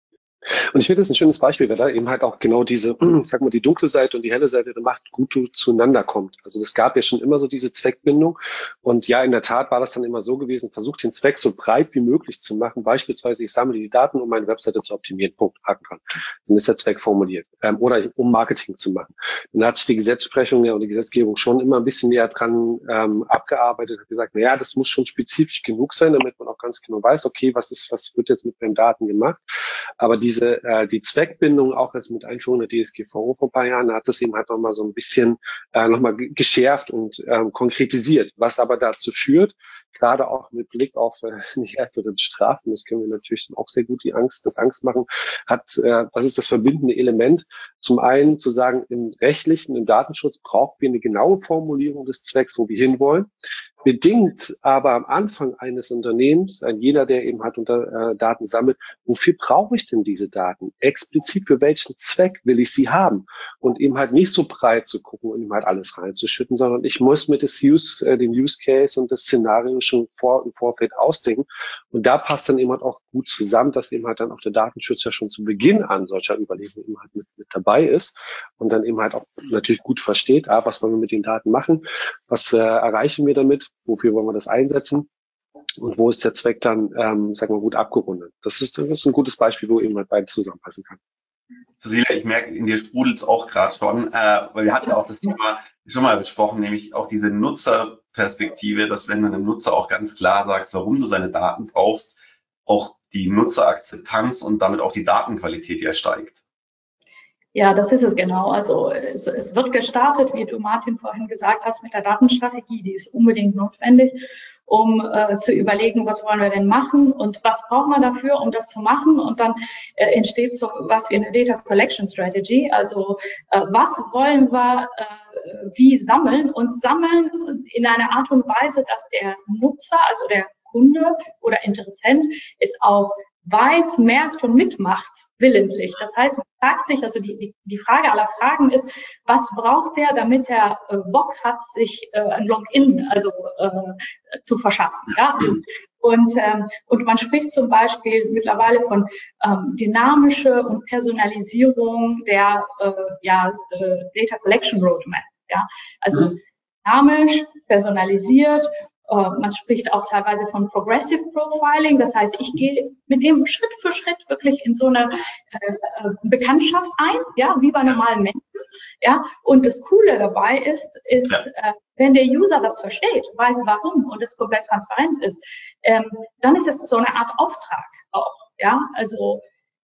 Und ich finde das ein schönes Beispiel, weil da eben halt auch genau diese, sag mal, die dunkle Seite und die helle Seite der Macht gut zueinander kommt. Also es gab ja schon immer so diese Zweckbindung. Und ja, in der Tat war das dann immer so gewesen, versucht den Zweck so breit wie möglich zu machen. Beispielsweise, ich sammle die Daten, um meine Webseite zu optimieren. Punkt, Haken dran. Dann ist der Zweck formuliert. Ähm, oder um Marketing zu machen. Dann hat sich die Gesetzesprechung ja, und die Gesetzgebung schon immer ein bisschen näher dran ähm, abgearbeitet, hat gesagt, na ja, das muss schon spezifisch genug sein, damit man auch ganz genau weiß, okay, was ist, was wird jetzt mit den Daten gemacht. Aber diese äh, die Zweckbindung auch jetzt mit Einführung der D S G V O vor ein paar Jahren hat das eben halt nochmal so ein bisschen äh, nochmal geschärft und ähm, konkretisiert, was aber dazu führt, gerade auch mit Blick auf äh, die härteren Strafen, das können wir natürlich auch sehr gut die Angst, das Angst machen, hat, äh, das ist das verbindende Element, zum einen zu sagen, im rechtlichen, im Datenschutz brauchen wir eine genaue Formulierung des Zwecks, wo wir hinwollen. Bedingt aber am Anfang eines Unternehmens, ein jeder, der eben halt unter äh, Daten sammelt, wofür brauche ich denn diese Daten? Explizit für welchen Zweck will ich sie haben? Und eben halt nicht so breit zu gucken und eben halt alles reinzuschütten, sondern ich muss mir das Use, äh, den Use Case und das Szenario schon vor, im Vorfeld ausdenken. Und da passt dann eben halt auch gut zusammen, dass eben halt dann auch der Datenschutz ja schon zu Beginn an solcher Überlegungen eben halt mit, mit dabei ist und dann eben halt auch natürlich gut versteht, ah, was wollen wir mit den Daten machen, was äh, erreichen wir damit. wofür wollen wir das einsetzen und wo ist der Zweck dann, ähm, sagen wir, gut abgerundet. Das ist, das ist ein gutes Beispiel, wo eben halt beides zusammenpassen kann. Cecilia, ich merke, in dir sprudelt es auch gerade schon, äh, weil wir hatten ja auch das Thema schon mal besprochen, nämlich auch diese Nutzerperspektive, dass wenn du einem Nutzer auch ganz klar sagst, warum du seine Daten brauchst, auch die Nutzerakzeptanz und damit auch die Datenqualität ja steigt. Ja, das ist es genau. Also es, es wird gestartet, wie du, Martin, vorhin gesagt hast, mit der Datenstrategie. Die ist unbedingt notwendig, um äh, zu überlegen, was wollen wir denn machen und was braucht man dafür, um das zu machen. Und dann äh, entsteht so was wie eine Data Collection Strategy. Also äh, was wollen wir äh, wie sammeln und sammeln in einer Art und Weise, dass der Nutzer, also der Kunde oder Interessent, es auch weiß, merkt und mitmacht, willentlich. Das heißt, man fragt sich, also die, die, die Frage aller Fragen ist, was braucht der, damit er äh, Bock hat, sich äh, ein Login also äh, zu verschaffen. Ja? Und, ähm, und man spricht zum Beispiel mittlerweile von ähm, dynamische und Personalisierung der äh, ja, äh, Data Collection Roadmap. Ja? Also mhm. dynamisch, personalisiert. Man spricht auch teilweise von Progressive Profiling. Das heißt, ich gehe mit dem Schritt für Schritt wirklich in so eine äh, Bekanntschaft ein, ja, wie bei normalen Menschen. Ja, und das Coole dabei ist, ist, ja. äh, wenn der User das versteht, weiß warum und es komplett transparent ist, ähm, dann ist es so eine Art Auftrag auch. Ja, also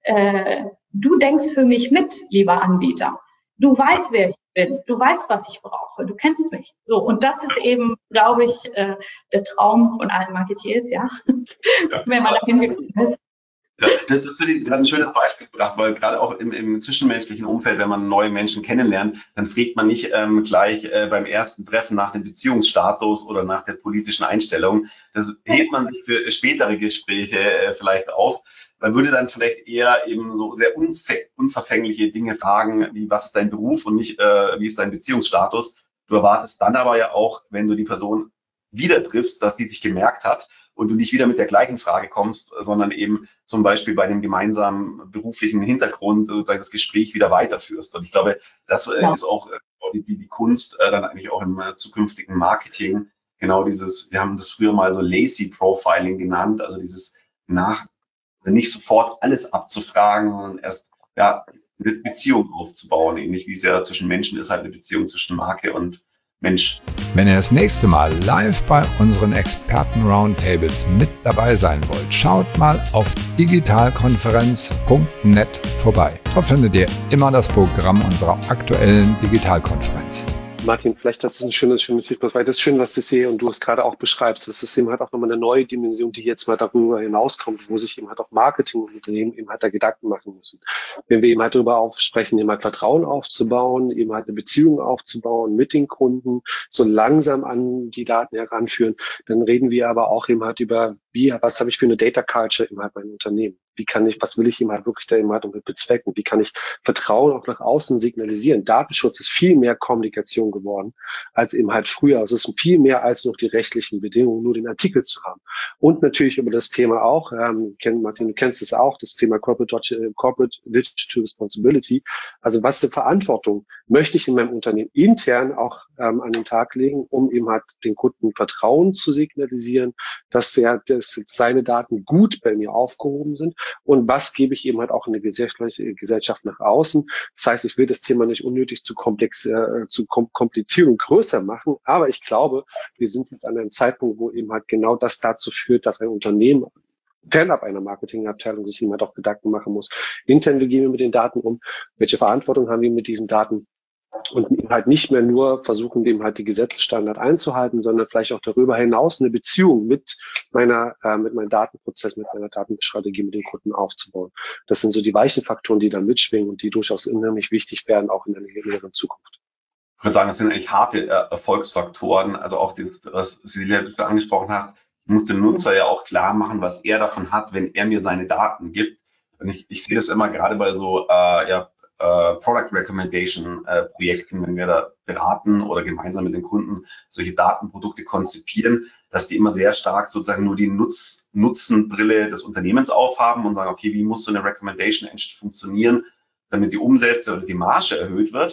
äh, du denkst für mich mit, lieber Anbieter. Du weißt, wer ich bin. Du weißt, was ich brauche. Du kennst mich. So. Und das ist eben, glaube ich, äh, der Traum von allen Marketeers, ja. ja. Wenn man da hingekommen ist. Ja, das, das wird gerade ein schönes Beispiel gebracht, weil gerade auch im, im zwischenmenschlichen Umfeld, wenn man neue Menschen kennenlernt, dann fragt man nicht ähm, gleich äh, beim ersten Treffen nach dem Beziehungsstatus oder nach der politischen Einstellung. Das hebt man sich für spätere Gespräche äh, vielleicht auf. Man würde dann vielleicht eher eben so sehr unverfängliche Dinge fragen, wie was ist dein Beruf und nicht, äh, wie ist dein Beziehungsstatus. Du erwartest dann aber ja auch, wenn du die Person wieder triffst, dass die sich gemerkt hat und du nicht wieder mit der gleichen Frage kommst, sondern eben zum Beispiel bei einem gemeinsamen beruflichen Hintergrund sozusagen das Gespräch wieder weiterführst. Und ich glaube, das äh, ja. ist auch äh, die, die Kunst äh, dann eigentlich auch im äh, zukünftigen Marketing. Genau dieses, wir haben das früher mal so Lazy Profiling genannt, also dieses nach Also nicht sofort alles abzufragen, sondern erst ja, eine Beziehung aufzubauen. Ähnlich wie es ja zwischen Menschen ist, halt eine Beziehung zwischen Marke und Mensch. Wenn ihr das nächste Mal live bei unseren Experten-Roundtables mit dabei sein wollt, schaut mal auf digitalkonferenz punkt net vorbei. Dort findet ihr immer das Programm unserer aktuellen Digitalkonferenz. Martin, vielleicht das ist ein schönes, schönes Feedback, weil das ist schön, was ich sehe und du es gerade auch beschreibst. Das ist eben halt auch nochmal eine neue Dimension, die jetzt mal darüber hinauskommt, wo sich eben halt auch Marketingunternehmen eben halt da Gedanken machen müssen. Wenn wir eben halt darüber aufsprechen, eben halt Vertrauen aufzubauen, eben halt eine Beziehung aufzubauen mit den Kunden, so langsam an die Daten heranführen, dann reden wir aber auch eben halt über, wie, was habe ich für eine Data Culture eben halt mein Unternehmen? Wie kann ich, was will ich eben halt wirklich da eben halt damit bezwecken? Wie kann ich Vertrauen auch nach außen signalisieren? Datenschutz ist viel mehr Kommunikation geworden als eben halt früher. Also es ist viel mehr als noch die rechtlichen Bedingungen, nur den Artikel zu haben. Und natürlich über das Thema auch, ähm, Martin, du kennst es auch, das Thema Corporate, Corporate Digital Responsibility. Also was für Verantwortung möchte ich in meinem Unternehmen intern auch ähm, an den Tag legen, um eben halt den Kunden Vertrauen zu signalisieren, dass, er, dass seine Daten gut bei mir aufgehoben sind. Und was gebe ich eben halt auch in der Gesellschaft nach außen? Das heißt, ich will das Thema nicht unnötig zu komplex, äh, zu komplizieren und größer machen. Aber ich glaube, wir sind jetzt an einem Zeitpunkt, wo eben halt genau das dazu führt, dass ein Unternehmen fernab einer Marketingabteilung sich eben halt auch Gedanken machen muss. Intern, wie gehen wir mit den Daten um? Welche Verantwortung haben wir mit diesen Daten? Und eben halt nicht mehr nur versuchen, dem halt die Gesetzesstandard einzuhalten, sondern vielleicht auch darüber hinaus eine Beziehung mit meiner, äh, mit meinem Datenprozess, mit meiner Datenstrategie mit den Kunden aufzubauen. Das sind so die weichen Faktoren, die da mitschwingen und die durchaus unheimlich wichtig werden, auch in der näheren Zukunft. Ich würde sagen, das sind eigentlich harte äh, Erfolgsfaktoren. Also auch das, was Cecilia angesprochen hast, ich muss dem Nutzer ja auch klar machen, was er davon hat, wenn er mir seine Daten gibt. Und ich, ich sehe das immer gerade bei so, äh, ja, Uh, Product Recommendation uh, Projekten, wenn wir da beraten oder gemeinsam mit den Kunden solche Datenprodukte konzipieren, dass die immer sehr stark sozusagen nur die Nutz, Nutzenbrille des Unternehmens aufhaben und sagen, okay, wie muss so eine Recommendation Engine funktionieren, damit die Umsätze oder die Marge erhöht wird.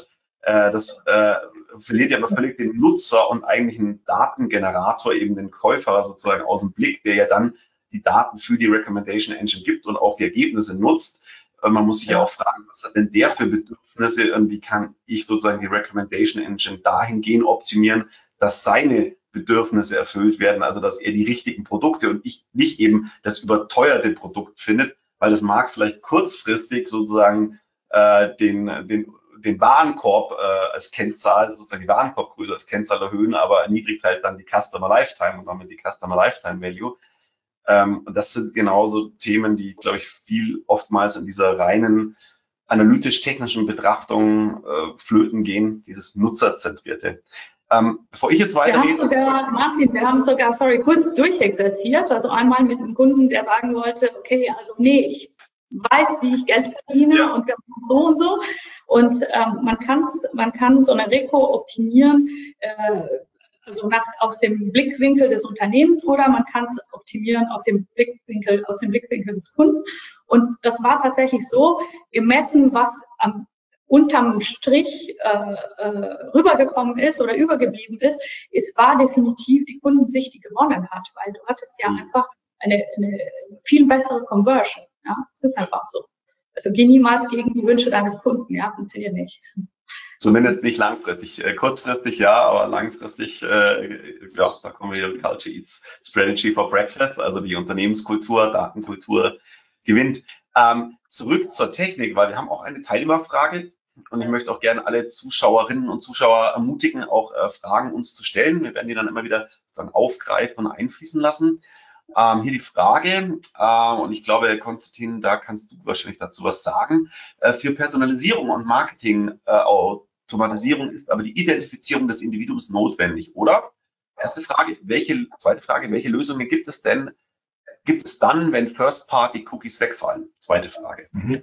Äh, das äh, verliert ja aber völlig den Nutzer und eigentlich einen Datengenerator, eben den Käufer sozusagen aus dem Blick, der ja dann die Daten für die Recommendation Engine gibt und auch die Ergebnisse nutzt. Äh, man muss sich ja auch fragen, was hat denn der für Bedürfnisse und wie kann ich sozusagen die Recommendation Engine dahingehend optimieren, dass seine Bedürfnisse erfüllt werden, also dass er die richtigen Produkte und ich nicht eben das überteuerte Produkt findet, weil das mag vielleicht kurzfristig sozusagen äh, den, den, den Warenkorb äh, als Kennzahl, sozusagen die Warenkorbgröße als Kennzahl erhöhen, aber erniedrigt halt dann die Customer Lifetime und damit die Customer Lifetime Value. Ähm, und das sind genauso Themen, die, glaube ich, viel oftmals in dieser reinen analytisch-technischen Betrachtung äh, flöten gehen, dieses Nutzerzentrierte. Ähm, bevor ich jetzt weiterrede. Wir haben sogar, Martin, wir haben sogar, sorry, kurz durchexerziert. Also einmal mit einem Kunden, der sagen wollte, okay, also nee, ich weiß, wie ich Geld verdiene Ja. und wir machen so und so. Und ähm, man kann man kann so eine Reco optimieren, äh, also nach, aus dem Blickwinkel des Unternehmens oder man kann es optimieren auf dem Blickwinkel, aus dem Blickwinkel des Kunden. Und das war tatsächlich so, gemessen, was am unterm Strich äh, äh, rübergekommen ist oder übergeblieben ist, es war definitiv die Kundensicht, die gewonnen hat, weil du hattest ja einfach eine, eine viel bessere Conversion. Ja, es ist einfach so. Also geh niemals gegen die Wünsche deines Kunden, ja, funktioniert nicht. Zumindest nicht langfristig. Äh, kurzfristig ja, aber langfristig, äh, ja, da kommen wir wieder Culture Eats Strategy for Breakfast, also die Unternehmenskultur, Datenkultur gewinnt. Ähm, zurück zur Technik, weil wir haben auch eine Teilnehmerfrage. Und ich möchte auch gerne alle Zuschauerinnen und Zuschauer ermutigen, auch äh, Fragen uns zu stellen. Wir werden die dann immer wieder sozusagen aufgreifen und einfließen lassen. Ähm, hier die Frage, äh, und ich glaube, Konstantin, da kannst du wahrscheinlich dazu was sagen. Äh, für Personalisierung und Marketing, äh, Automatisierung ist aber die Identifizierung des Individuums notwendig, oder? Erste Frage. Welche, zweite Frage, welche Lösungen gibt es denn, gibt es dann, wenn First-Party-Cookies wegfallen? Zweite Frage. Mhm.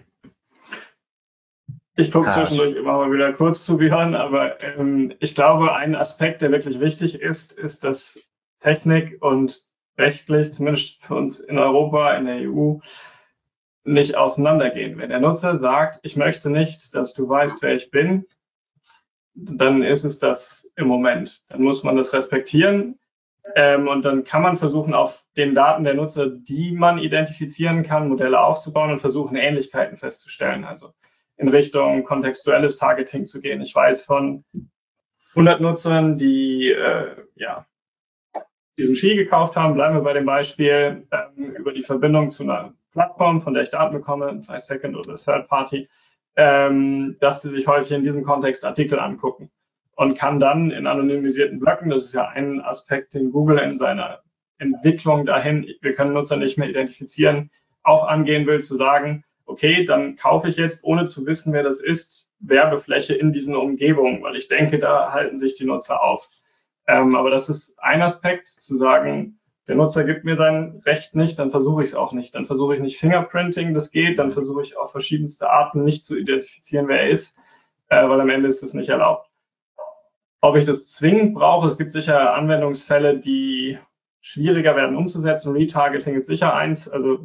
Ich gucke zwischendurch immer mal wieder kurz zu Björn, aber ähm, ich glaube, ein Aspekt, der wirklich wichtig ist, ist, dass Technik und rechtlich, zumindest für uns in Europa, in der E U, nicht auseinandergehen. Wenn der Nutzer sagt, ich möchte nicht, dass du weißt, wer ich bin, dann ist es das im Moment. Dann muss man das respektieren ähm, und dann kann man versuchen, auf den Daten der Nutzer, die man identifizieren kann, Modelle aufzubauen und versuchen, Ähnlichkeiten festzustellen. Also in Richtung kontextuelles Targeting zu gehen. Ich weiß von hundert Nutzern, die äh, ja diesen Ski gekauft haben, bleiben wir bei dem Beispiel, ähm, über die Verbindung zu einer Plattform, von der ich Daten bekomme, sei es Second oder Third Party, ähm, dass sie sich häufig in diesem Kontext Artikel angucken und kann dann in anonymisierten Blöcken, das ist ja ein Aspekt, den Google in seiner Entwicklung dahin, wir können Nutzer nicht mehr identifizieren, auch angehen will, zu sagen, okay, dann kaufe ich jetzt, ohne zu wissen, wer das ist, Werbefläche in diesen Umgebungen, weil ich denke, da halten sich die Nutzer auf. Ähm, aber das ist ein Aspekt, zu sagen, der Nutzer gibt mir sein Recht nicht, dann versuche ich es auch nicht. Dann versuche ich nicht Fingerprinting, das geht, dann versuche ich auf verschiedenste Arten nicht zu identifizieren, wer er ist, äh, weil am Ende ist das nicht erlaubt. Ob ich das zwingend brauche, es gibt sicher Anwendungsfälle, die schwieriger werden umzusetzen. Retargeting ist sicher eins, also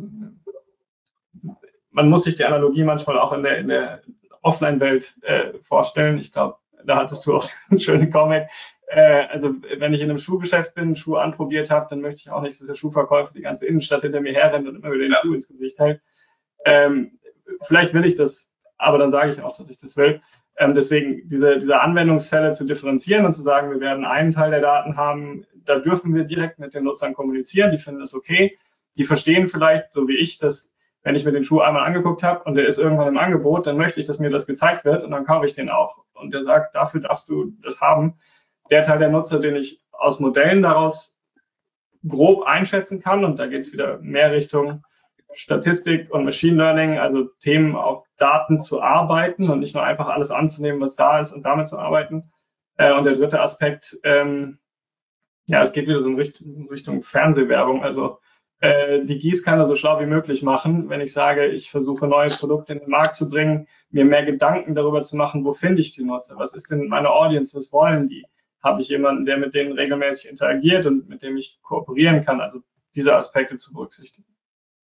man muss sich die Analogie manchmal auch in der, in der Offline-Welt äh, vorstellen. Ich glaube, da hattest du auch einen schönen Comic. Äh, also wenn ich in einem Schuhgeschäft bin, einen Schuh anprobiert habe, dann möchte ich auch nicht, dass der Schuhverkäufer die ganze Innenstadt hinter mir herrennt und immer wieder den ja. Schuh ins Gesicht hält. Ähm, vielleicht will ich das, aber dann sage ich auch, dass ich das will. Ähm, deswegen diese, diese Anwendungsfälle zu differenzieren und zu sagen, wir werden einen Teil der Daten haben, da dürfen wir direkt mit den Nutzern kommunizieren, die finden das okay. Die verstehen vielleicht, so wie ich, dass wenn ich mir den Schuh einmal angeguckt habe und der ist irgendwann im Angebot, dann möchte ich, dass mir das gezeigt wird und dann kaufe ich den auch. Und der sagt, dafür darfst du das haben. Der Teil der Nutzer, den ich aus Modellen daraus grob einschätzen kann, und da geht es wieder mehr Richtung Statistik und Machine Learning, also Themen auf Daten zu arbeiten und nicht nur einfach alles anzunehmen, was da ist und damit zu arbeiten. Äh, und der dritte Aspekt, ähm, ja, es geht wieder so in Richtung, Richtung Fernsehwerbung, also die Gießkanne so schlau wie möglich machen, wenn ich sage, ich versuche neue Produkte in den Markt zu bringen, mir mehr Gedanken darüber zu machen, wo finde ich die Nutzer, was ist denn meine Audience, was wollen die? Habe ich jemanden, der mit denen regelmäßig interagiert und mit dem ich kooperieren kann, also diese Aspekte zu berücksichtigen.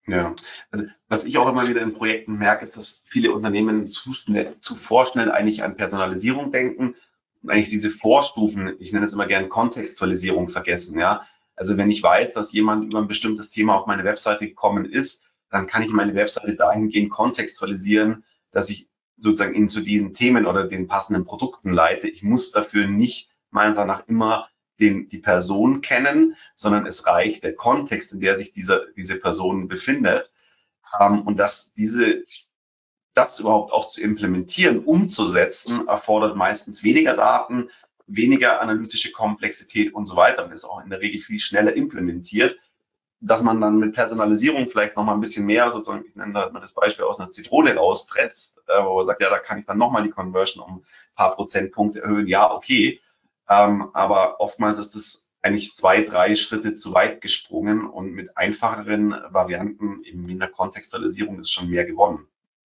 Ja, also was ich auch immer wieder in Projekten merke, ist, dass viele Unternehmen zu schnell, zu vorschnell eigentlich an Personalisierung denken und eigentlich diese Vorstufen, ich nenne es immer gerne Kontextualisierung, vergessen. Ja, also wenn ich weiß, dass jemand über ein bestimmtes Thema auf meine Webseite gekommen ist, dann kann ich meine Webseite dahingehend kontextualisieren, dass ich sozusagen ihn zu diesen Themen oder den passenden Produkten leite. Ich muss dafür nicht meiner Ansicht nach immer den, die Person kennen, sondern es reicht der Kontext, in der sich diese, diese Person befindet. Ähm, und dass diese, das überhaupt auch zu implementieren, umzusetzen, erfordert meistens weniger Daten, weniger analytische Komplexität und so weiter. Und ist auch in der Regel viel schneller implementiert, dass man dann mit Personalisierung vielleicht noch mal ein bisschen mehr, sozusagen, ich nenne da mal das Beispiel aus einer Zitrone rauspresst, äh, wo man sagt, ja, da kann ich dann noch mal die Conversion um ein paar Prozentpunkte erhöhen. Ja, okay. Ähm, aber oftmals ist es eigentlich zwei, drei Schritte zu weit gesprungen und mit einfacheren Varianten eben in der Kontextualisierung ist schon mehr gewonnen.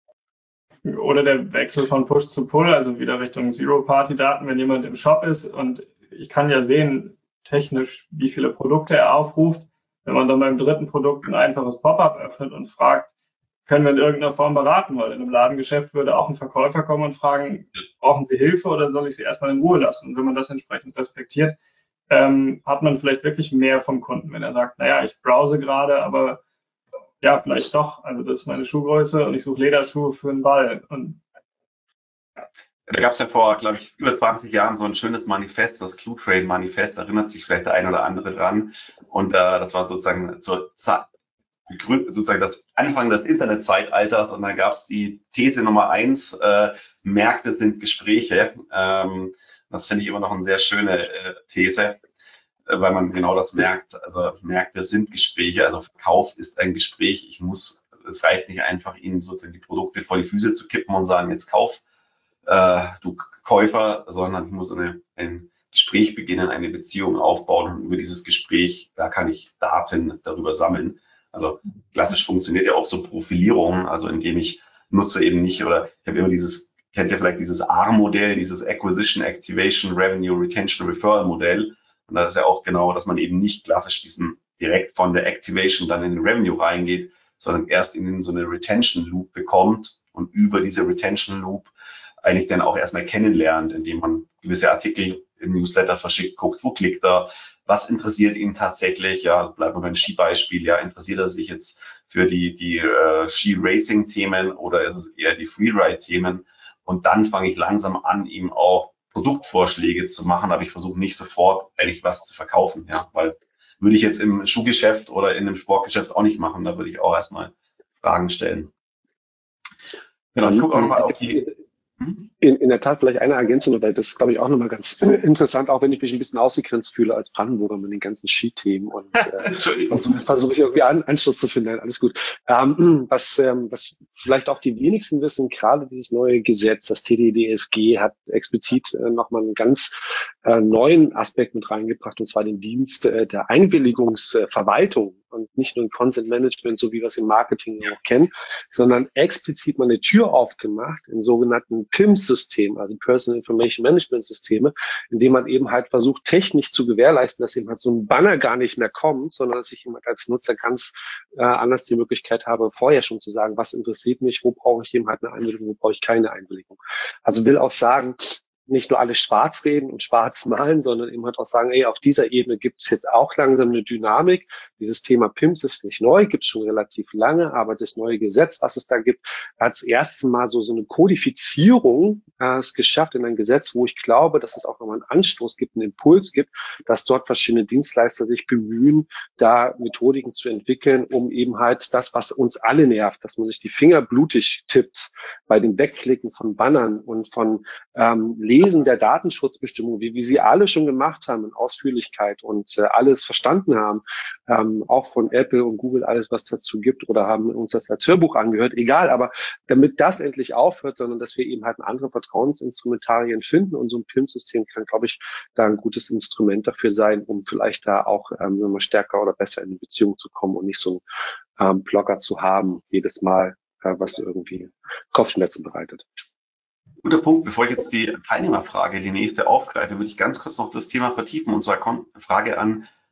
Oder der Wechsel von Push zu Pull, also wieder Richtung Zero-Party-Daten, wenn jemand im Shop ist und ich kann ja sehen, technisch, wie viele Produkte er aufruft. Wenn man dann beim dritten Produkt ein einfaches Pop-up öffnet und fragt, können wir in irgendeiner Form beraten, weil in einem Ladengeschäft würde auch ein Verkäufer kommen und fragen, brauchen Sie Hilfe oder soll ich Sie erstmal in Ruhe lassen? Und wenn man das entsprechend respektiert, ähm, hat man vielleicht wirklich mehr vom Kunden, wenn er sagt, naja, ich browse gerade, aber ja, vielleicht doch. Also das ist meine Schuhgröße und ich suche Lederschuhe für einen Ball. Und ja. Da gab es ja vor, glaube ich, über zwanzig Jahren so ein schönes Manifest, das Clue Train Manifest, da erinnert sich vielleicht der ein oder andere dran. Und äh, das war sozusagen zur Zeit, sozusagen das Anfang des Internetzeitalters und dann gab es die These Nummer eins, äh, Märkte sind Gespräche. Ähm, das finde ich immer noch eine sehr schöne äh, These, äh, weil man genau das merkt. Also Märkte sind Gespräche, also Verkauf ist ein Gespräch. Ich muss, es reicht nicht einfach, ihnen sozusagen die Produkte vor die Füße zu kippen und sagen, jetzt kauf, äh, du Käufer, sondern ich muss eine, ein Gespräch beginnen, eine Beziehung aufbauen und über dieses Gespräch, da kann ich Daten darüber sammeln. Also klassisch funktioniert ja auch so Profilierung, also indem ich nutze eben nicht, oder ich habe immer dieses, kennt ihr vielleicht dieses A R M-Modell, dieses Acquisition, Activation, Revenue, Retention, Referral Modell. Und das ist ja auch genau, dass man eben nicht klassisch diesen direkt von der Activation dann in den Revenue reingeht, sondern erst in so eine Retention Loop bekommt und über diese Retention Loop eigentlich dann auch erstmal kennenlernt, indem man gewisse Artikel im Newsletter verschickt, guckt, wo klickt er, was interessiert ihn tatsächlich, ja, bleiben wir beim Skibeispiel, ja, interessiert er sich jetzt für die, die äh, Ski-Racing-Themen oder ist es eher die Freeride-Themen? Und dann fange ich langsam an, ihm auch Produktvorschläge zu machen, aber ich versuche nicht sofort eigentlich was zu verkaufen, ja, weil würde ich jetzt im Schuhgeschäft oder in einem Sportgeschäft auch nicht machen, da würde ich auch erstmal Fragen stellen. Genau, ich gucke auch nochmal auf die... In, in der Tat vielleicht eine Ergänzung, weil das ist, glaube ich, auch nochmal ganz interessant, auch wenn ich mich ein bisschen ausgegrenzt fühle als Brandenburger mit den ganzen Skithemen und äh, versuche versuch ich irgendwie an, Anschluss zu finden. Alles gut. Ähm, was, ähm, was vielleicht auch die wenigsten wissen, gerade dieses neue Gesetz, das T D D S G, hat explizit äh, nochmal einen ganz äh, neuen Aspekt mit reingebracht, und zwar den Dienst äh, der Einwilligungsverwaltung. Und nicht nur im Consent Management, so wie wir es im Marketing auch kennen, sondern explizit mal eine Tür aufgemacht im sogenannten P I M S-System, also Personal Information Management Systeme, in dem man eben halt versucht, technisch zu gewährleisten, dass eben halt so ein Banner gar nicht mehr kommt, sondern dass ich eben als Nutzer ganz äh, anders die Möglichkeit habe, vorher schon zu sagen, was interessiert mich, wo brauche ich eben halt eine Einwilligung, wo brauche ich keine Einwilligung. Also will auch sagen, nicht nur alles schwarz reden und schwarz malen, sondern eben halt auch sagen, ey, auf dieser Ebene gibt es jetzt auch langsam eine Dynamik. Dieses Thema P I M S ist nicht neu, gibt es schon relativ lange, aber das neue Gesetz, was es da gibt, hat das erste Mal so, so eine Kodifizierung äh, es geschafft in ein Gesetz, wo ich glaube, dass es auch nochmal einen Anstoß gibt, einen Impuls gibt, dass dort verschiedene Dienstleister sich bemühen, da Methodiken zu entwickeln, um eben halt das, was uns alle nervt, dass man sich die Finger blutig tippt bei dem Wegklicken von Bannern und von ähm, Lesen der Datenschutzbestimmungen, wie, wie Sie alle schon gemacht haben in Ausführlichkeit und äh, alles verstanden haben, ähm, auch von Apple und Google, alles, was dazu gibt, oder haben uns das als Hörbuch angehört, egal, aber damit das endlich aufhört, sondern dass wir eben halt andere Vertrauensinstrumentarien finden, und so ein P I M-System kann, glaube ich, da ein gutes Instrument dafür sein, um vielleicht da auch ähm, immer stärker oder besser in eine Beziehung zu kommen und nicht so einen ähm, Blogger zu haben, jedes Mal, äh, was irgendwie Kopfschmerzen bereitet. Guter Punkt. Bevor ich jetzt die Teilnehmerfrage, die nächste aufgreife, würde ich ganz kurz noch das Thema vertiefen. Und zwar kommt eine Frage an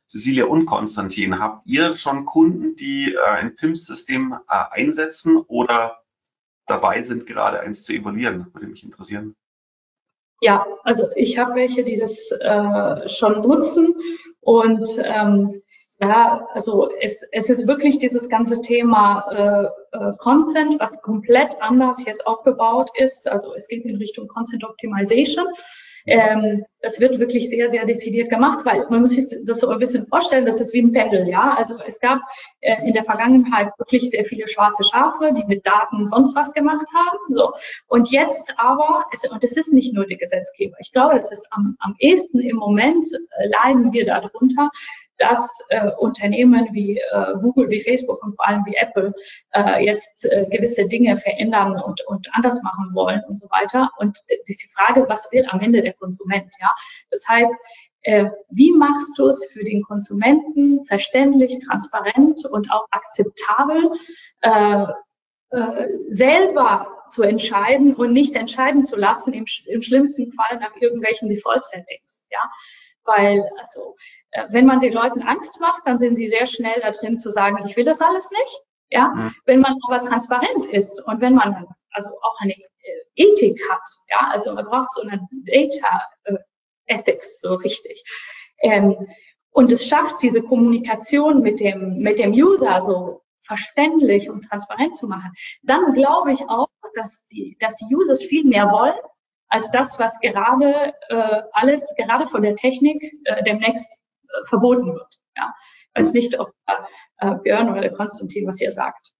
Cecilia und Konstantin, habt ihr schon Kunden, die äh, ein P I M S-System äh, einsetzen oder dabei sind, gerade eins zu evaluieren? Würde mich interessieren. Ja, also ich habe welche, die das äh, schon nutzen und ähm, ja, also es, es ist wirklich dieses ganze Thema äh, äh, Consent, was komplett anders jetzt aufgebaut ist. Also es geht in Richtung Consent Optimization. Ähm, das wird wirklich sehr, sehr dezidiert gemacht, weil man muss sich das so ein bisschen vorstellen, das ist wie ein Pendel, ja. Also es gab äh, in der Vergangenheit wirklich sehr viele schwarze Schafe, die mit Daten sonst was gemacht haben. So. Und jetzt aber, es, und es ist nicht nur der Gesetzgeber, ich glaube, das ist am, am ehesten im Moment äh, leiden wir darunter, dass äh, Unternehmen wie äh, Google, wie Facebook und vor allem wie Apple äh, jetzt äh, gewisse Dinge verändern und, und anders machen wollen und so weiter. Und das ist die Frage, was will am Ende der Konsument? Ja, das heißt, äh, wie machst du es für den Konsumenten verständlich, transparent und auch akzeptabel, äh, äh, selber zu entscheiden und nicht entscheiden zu lassen, im, im schlimmsten Fall nach irgendwelchen Default-Settings? Ja, weil also wenn man den Leuten Angst macht, dann sind sie sehr schnell da drin zu sagen, ich will das alles nicht. Ja, mhm. Wenn man aber transparent ist und wenn man also auch eine Ethik hat, ja, also man braucht so eine Data Ethics so richtig. Ähm, und es schafft, diese Kommunikation mit dem mit dem User so verständlich und transparent zu machen, dann glaube ich auch, dass die dass die Users viel mehr wollen als das, was gerade äh, alles gerade von der Technik äh, demnächst äh, verboten wird. Ja, ich weiß nicht, ob äh, Björn oder der Konstantin was ihr sagt.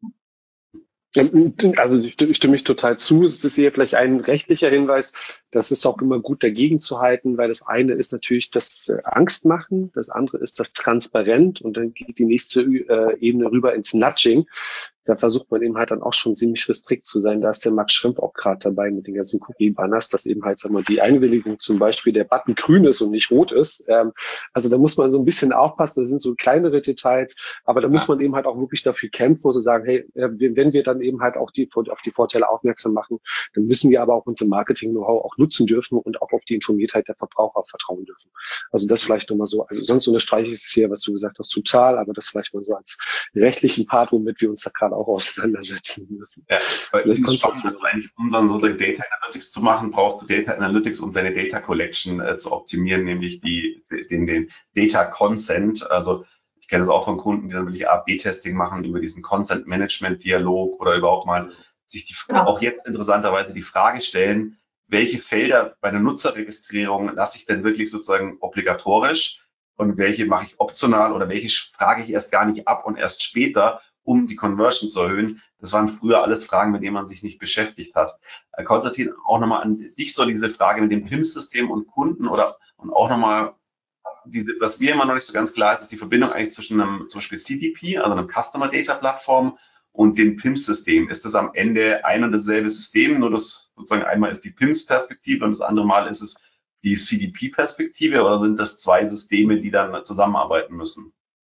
Also ich stimme ich total zu. Es ist hier vielleicht ein rechtlicher Hinweis. Das ist auch immer gut dagegen zu halten, weil das eine ist natürlich das Angst machen, das andere ist das transparent und dann geht die nächste äh, Ebene rüber ins Nudging. Da versucht man eben halt dann auch schon ziemlich restrikt zu sein. Da ist der Max Schrimpf auch gerade dabei mit den ganzen Cookie-Banners, dass eben halt, sagen wir, die Einwilligung zum Beispiel der Button grün ist und nicht rot ist. Ähm, also da muss man so ein bisschen aufpassen. Das sind so kleinere Details, aber da muss man eben halt auch wirklich dafür kämpfen, wo sie sagen, hey, wenn wir dann eben halt auch die, auf die Vorteile aufmerksam machen, dann müssen wir aber auch unser Marketing-Know-how auch nutzen dürfen und auch auf die Informiertheit der Verbraucher vertrauen dürfen. Also das vielleicht nochmal so. Also sonst unterstreiche ich es hier, was du gesagt hast, total, aber das vielleicht mal so als rechtlichen Part, womit wir uns da gerade auch auseinandersetzen müssen. Ja, weil es spannend ist eigentlich, um dann so Data Analytics zu machen, brauchst du Data Analytics, um deine Data Collection äh, zu optimieren, nämlich die, den, den Data Consent. Also ich kenne das auch von Kunden, die dann wirklich A B Testing machen über diesen Consent Management Dialog oder überhaupt mal sich die, ja. auch jetzt interessanterweise die Frage stellen, welche Felder bei der Nutzerregistrierung lasse ich denn wirklich sozusagen obligatorisch und welche mache ich optional oder welche frage ich erst gar nicht ab und erst später, um die Conversion zu erhöhen. Das waren früher alles Fragen, mit denen man sich nicht beschäftigt hat. Äh, Konstantin, auch nochmal an dich so diese Frage mit dem P I M S-System und Kunden oder und auch nochmal, diese, was mir immer noch nicht so ganz klar ist, ist die Verbindung eigentlich zwischen einem zum Beispiel C D P, also einem Customer Data Plattform und dem P I M S-System. Ist das am Ende ein und dasselbe System, nur das sozusagen einmal ist die P I M S-Perspektive und das andere Mal ist es die C D P-Perspektive oder sind das zwei Systeme, die dann zusammenarbeiten müssen?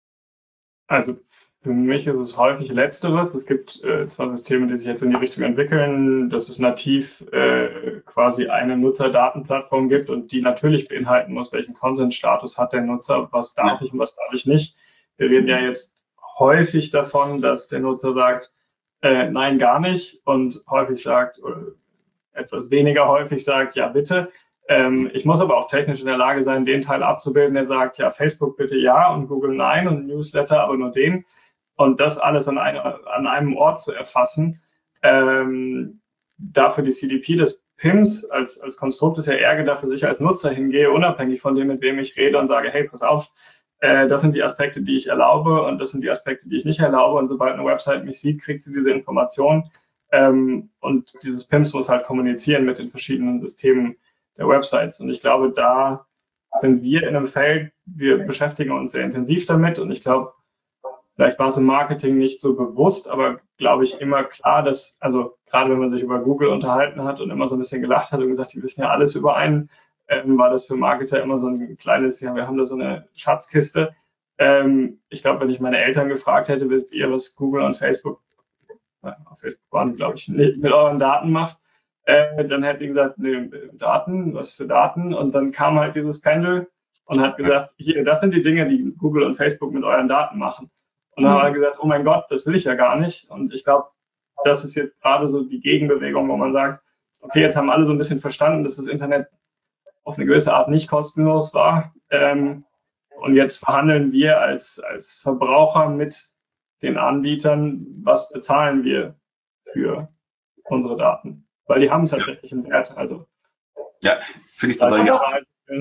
Also für mich ist es häufig Letzteres. Es gibt äh, zwar Systeme, die sich jetzt in die Richtung entwickeln, dass es nativ äh, quasi eine Nutzerdatenplattform gibt und die natürlich beinhalten muss, welchen Consent-Status hat der Nutzer, was darf ja. ich und was darf ich nicht. Wir reden ja jetzt häufig davon, dass der Nutzer sagt, äh, nein, gar nicht und häufig sagt, oder etwas weniger häufig sagt, ja, bitte. Ähm, ich muss aber auch technisch in der Lage sein, den Teil abzubilden, der sagt, ja, Facebook bitte ja und Google nein und Newsletter aber nur den. Und das alles an, eine, an einem Ort zu erfassen. Ähm, dafür die C D P des P I M S als, als Konstrukt ist ja eher gedacht, dass ich als Nutzer hingehe, unabhängig von dem, mit wem ich rede und sage, hey, pass auf, äh, das sind die Aspekte, die ich erlaube und das sind die Aspekte, die ich nicht erlaube. Und sobald eine Website mich sieht, kriegt sie diese Information. Ähm, und dieses P I M S muss halt kommunizieren mit den verschiedenen Systemen der Websites. Und ich glaube, da sind wir in einem Feld, wir beschäftigen uns sehr intensiv damit. Und ich glaube, vielleicht war es im Marketing nicht so bewusst, aber glaube ich immer klar, dass, also gerade wenn man sich über Google unterhalten hat und immer so ein bisschen gelacht hat und gesagt, die wissen ja alles über einen, ähm, war das für Marketer immer so ein kleines, ja, wir haben da so eine Schatzkiste. Ähm, ich glaube, wenn ich meine Eltern gefragt hätte, wisst ihr, was Google und Facebook, na, auf Facebook waren, glaube ich, mit euren Daten macht, äh, dann hätten die gesagt, nee, Daten, was für Daten? Und dann kam halt dieses Pendel und hat gesagt, hier, das sind die Dinge, die Google und Facebook mit euren Daten machen. Und dann mhm. hat er gesagt, oh mein Gott, das will ich ja gar nicht. Und ich glaube, das ist jetzt gerade so die Gegenbewegung, wo man sagt, okay, jetzt haben alle so ein bisschen verstanden, dass das Internet auf eine gewisse Art nicht kostenlos war. Ähm, und jetzt verhandeln wir als, als Verbraucher mit den Anbietern, was bezahlen wir für unsere Daten. Weil die haben tatsächlich einen Wert. Also, ja, finde ich total ja.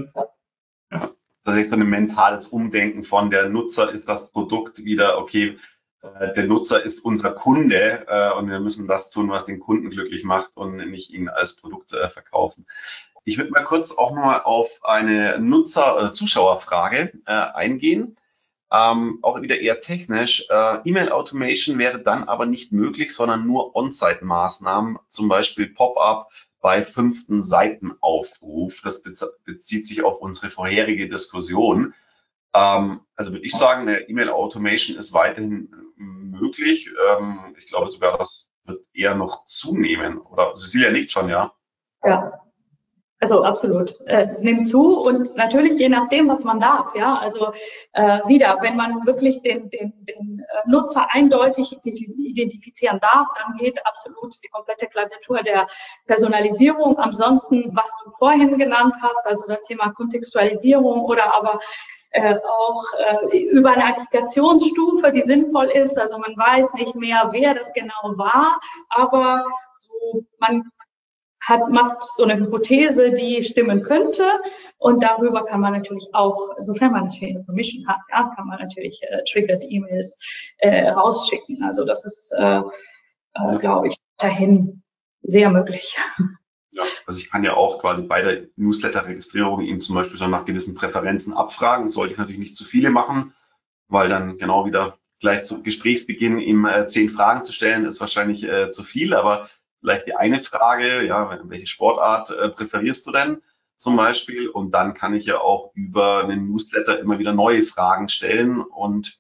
ja. Das ist so ein mentales Umdenken von der Nutzer ist das Produkt wieder, okay, der Nutzer ist unser Kunde äh, und wir müssen das tun, was den Kunden glücklich macht und nicht ihn als Produkt äh, verkaufen. Ich würde mal kurz auch nochmal auf eine Nutzer- äh, Zuschauerfrage äh, eingehen. Ähm, auch wieder eher technisch. Äh, E-Mail-Automation wäre dann aber nicht möglich, sondern nur On-Site-Maßnahmen, zum Beispiel Pop-up bei fünften Seitenaufruf. Das bezieht sich auf unsere vorherige Diskussion. Ähm, also würde ich sagen, eine E-Mail-Automation ist weiterhin möglich. Ähm, ich glaube sogar, das wird eher noch zunehmen. Oder Cecilia nickt schon, ja? Ja, also absolut. Äh, es nimmt zu und natürlich je nachdem, was man darf. Ja, also äh, wieder, wenn man wirklich den, den, den Nutzer eindeutig identifizieren darf, dann geht absolut die komplette Klaviatur der Personalisierung. Ansonsten, was du vorhin genannt hast, also das Thema Kontextualisierung oder aber Äh, auch äh, über eine Aggregationsstufe, die sinnvoll ist. Also man weiß nicht mehr, wer das genau war, aber so man hat macht so eine Hypothese, die stimmen könnte und darüber kann man natürlich auch, sofern man natürlich eine Permission hat, ja, kann man natürlich äh, triggered E-Mails äh, rausschicken. Also das ist, äh, äh, glaube ich, dahin sehr möglich. Ja, also ich kann ja auch quasi bei der Newsletter-Registrierung Ihnen zum Beispiel schon nach gewissen Präferenzen abfragen. Das sollte ich natürlich nicht zu viele machen, weil dann genau wieder gleich zu Gesprächsbeginn ihm äh, zehn Fragen zu stellen, ist wahrscheinlich äh, zu viel. Aber vielleicht die eine Frage, ja, welche Sportart äh, präferierst du denn zum Beispiel? Und dann kann ich ja auch über einen Newsletter immer wieder neue Fragen stellen und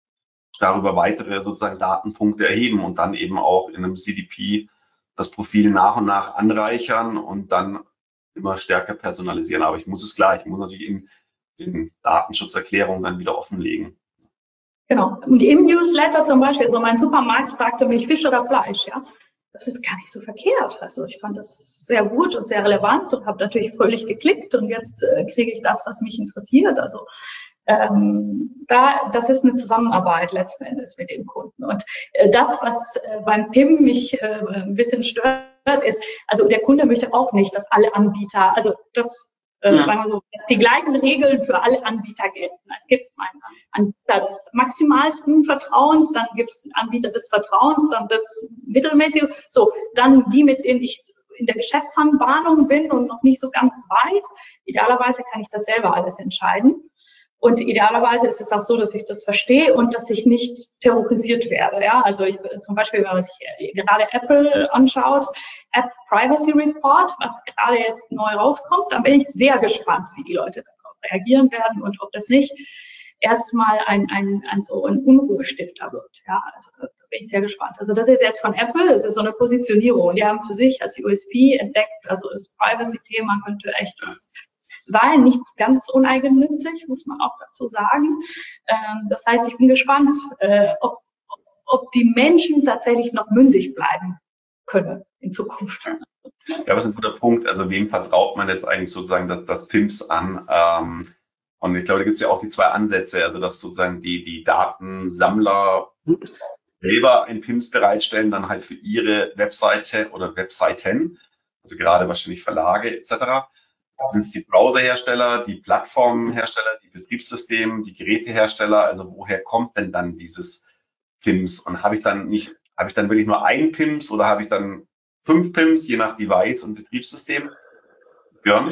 darüber weitere sozusagen Datenpunkte erheben und dann eben auch in einem C D P das Profil nach und nach anreichern und dann immer stärker personalisieren. Aber ich muss es klar, ich muss natürlich in, in Datenschutzerklärungen dann wieder offenlegen. Genau. Und im Newsletter zum Beispiel, so mein Supermarkt fragte mich Fisch oder Fleisch, ja. Das ist gar nicht so verkehrt. Also ich fand das sehr gut und sehr relevant und habe natürlich fröhlich geklickt und jetzt äh, kriege ich das, was mich interessiert. Also Ähm, da, das ist eine Zusammenarbeit letzten Endes mit dem Kunden. Und äh, das, was äh, beim P I M mich äh, ein bisschen stört, ist, also der Kunde möchte auch nicht, dass alle Anbieter, also das, äh, ja. sagen wir so, die gleichen Regeln für alle Anbieter gelten. Es gibt einen Anbieter des maximalsten Vertrauens, dann gibt es den Anbieter des Vertrauens, dann das mittelmäßige, so, dann die, mit denen ich in der Geschäftsanbahnung bin und noch nicht so ganz weiß. Idealerweise kann ich das selber alles entscheiden. Und idealerweise ist es auch so, dass ich das verstehe und dass ich nicht terrorisiert werde. Ja, also ich, zum Beispiel, wenn man sich gerade Apple anschaut, App Privacy Report, was gerade jetzt neu rauskommt, dann bin ich sehr gespannt, wie die Leute darauf reagieren werden und ob das nicht erstmal ein, ein, ein so ein Unruhestifter wird. Ja, also da bin ich sehr gespannt. Also das ist jetzt von Apple, das ist so eine Positionierung. Die haben für sich als U S P entdeckt, also das Privacy-Thema könnte echt was sein, nicht ganz uneigennützig, muss man auch dazu sagen. Ähm, das heißt, ich bin gespannt, äh, ob, ob die Menschen tatsächlich noch mündig bleiben können in Zukunft. Ja, das ist ein guter Punkt. Also wem vertraut man jetzt eigentlich sozusagen das, das P I M S an? Ähm, und ich glaube, da gibt es ja auch die zwei Ansätze, also dass sozusagen die, die Datensammler selber ein P I M S bereitstellen, dann halt für ihre Webseite oder Webseiten, also gerade wahrscheinlich Verlage et cetera. Sind es die Browserhersteller, die Plattformhersteller, die Betriebssystem, die Gerätehersteller? Also woher kommt denn dann dieses P I M S? Und habe ich dann nicht, habe ich dann wirklich nur ein P I M S oder habe ich dann fünf P I M S, je nach Device und Betriebssystem? Björn?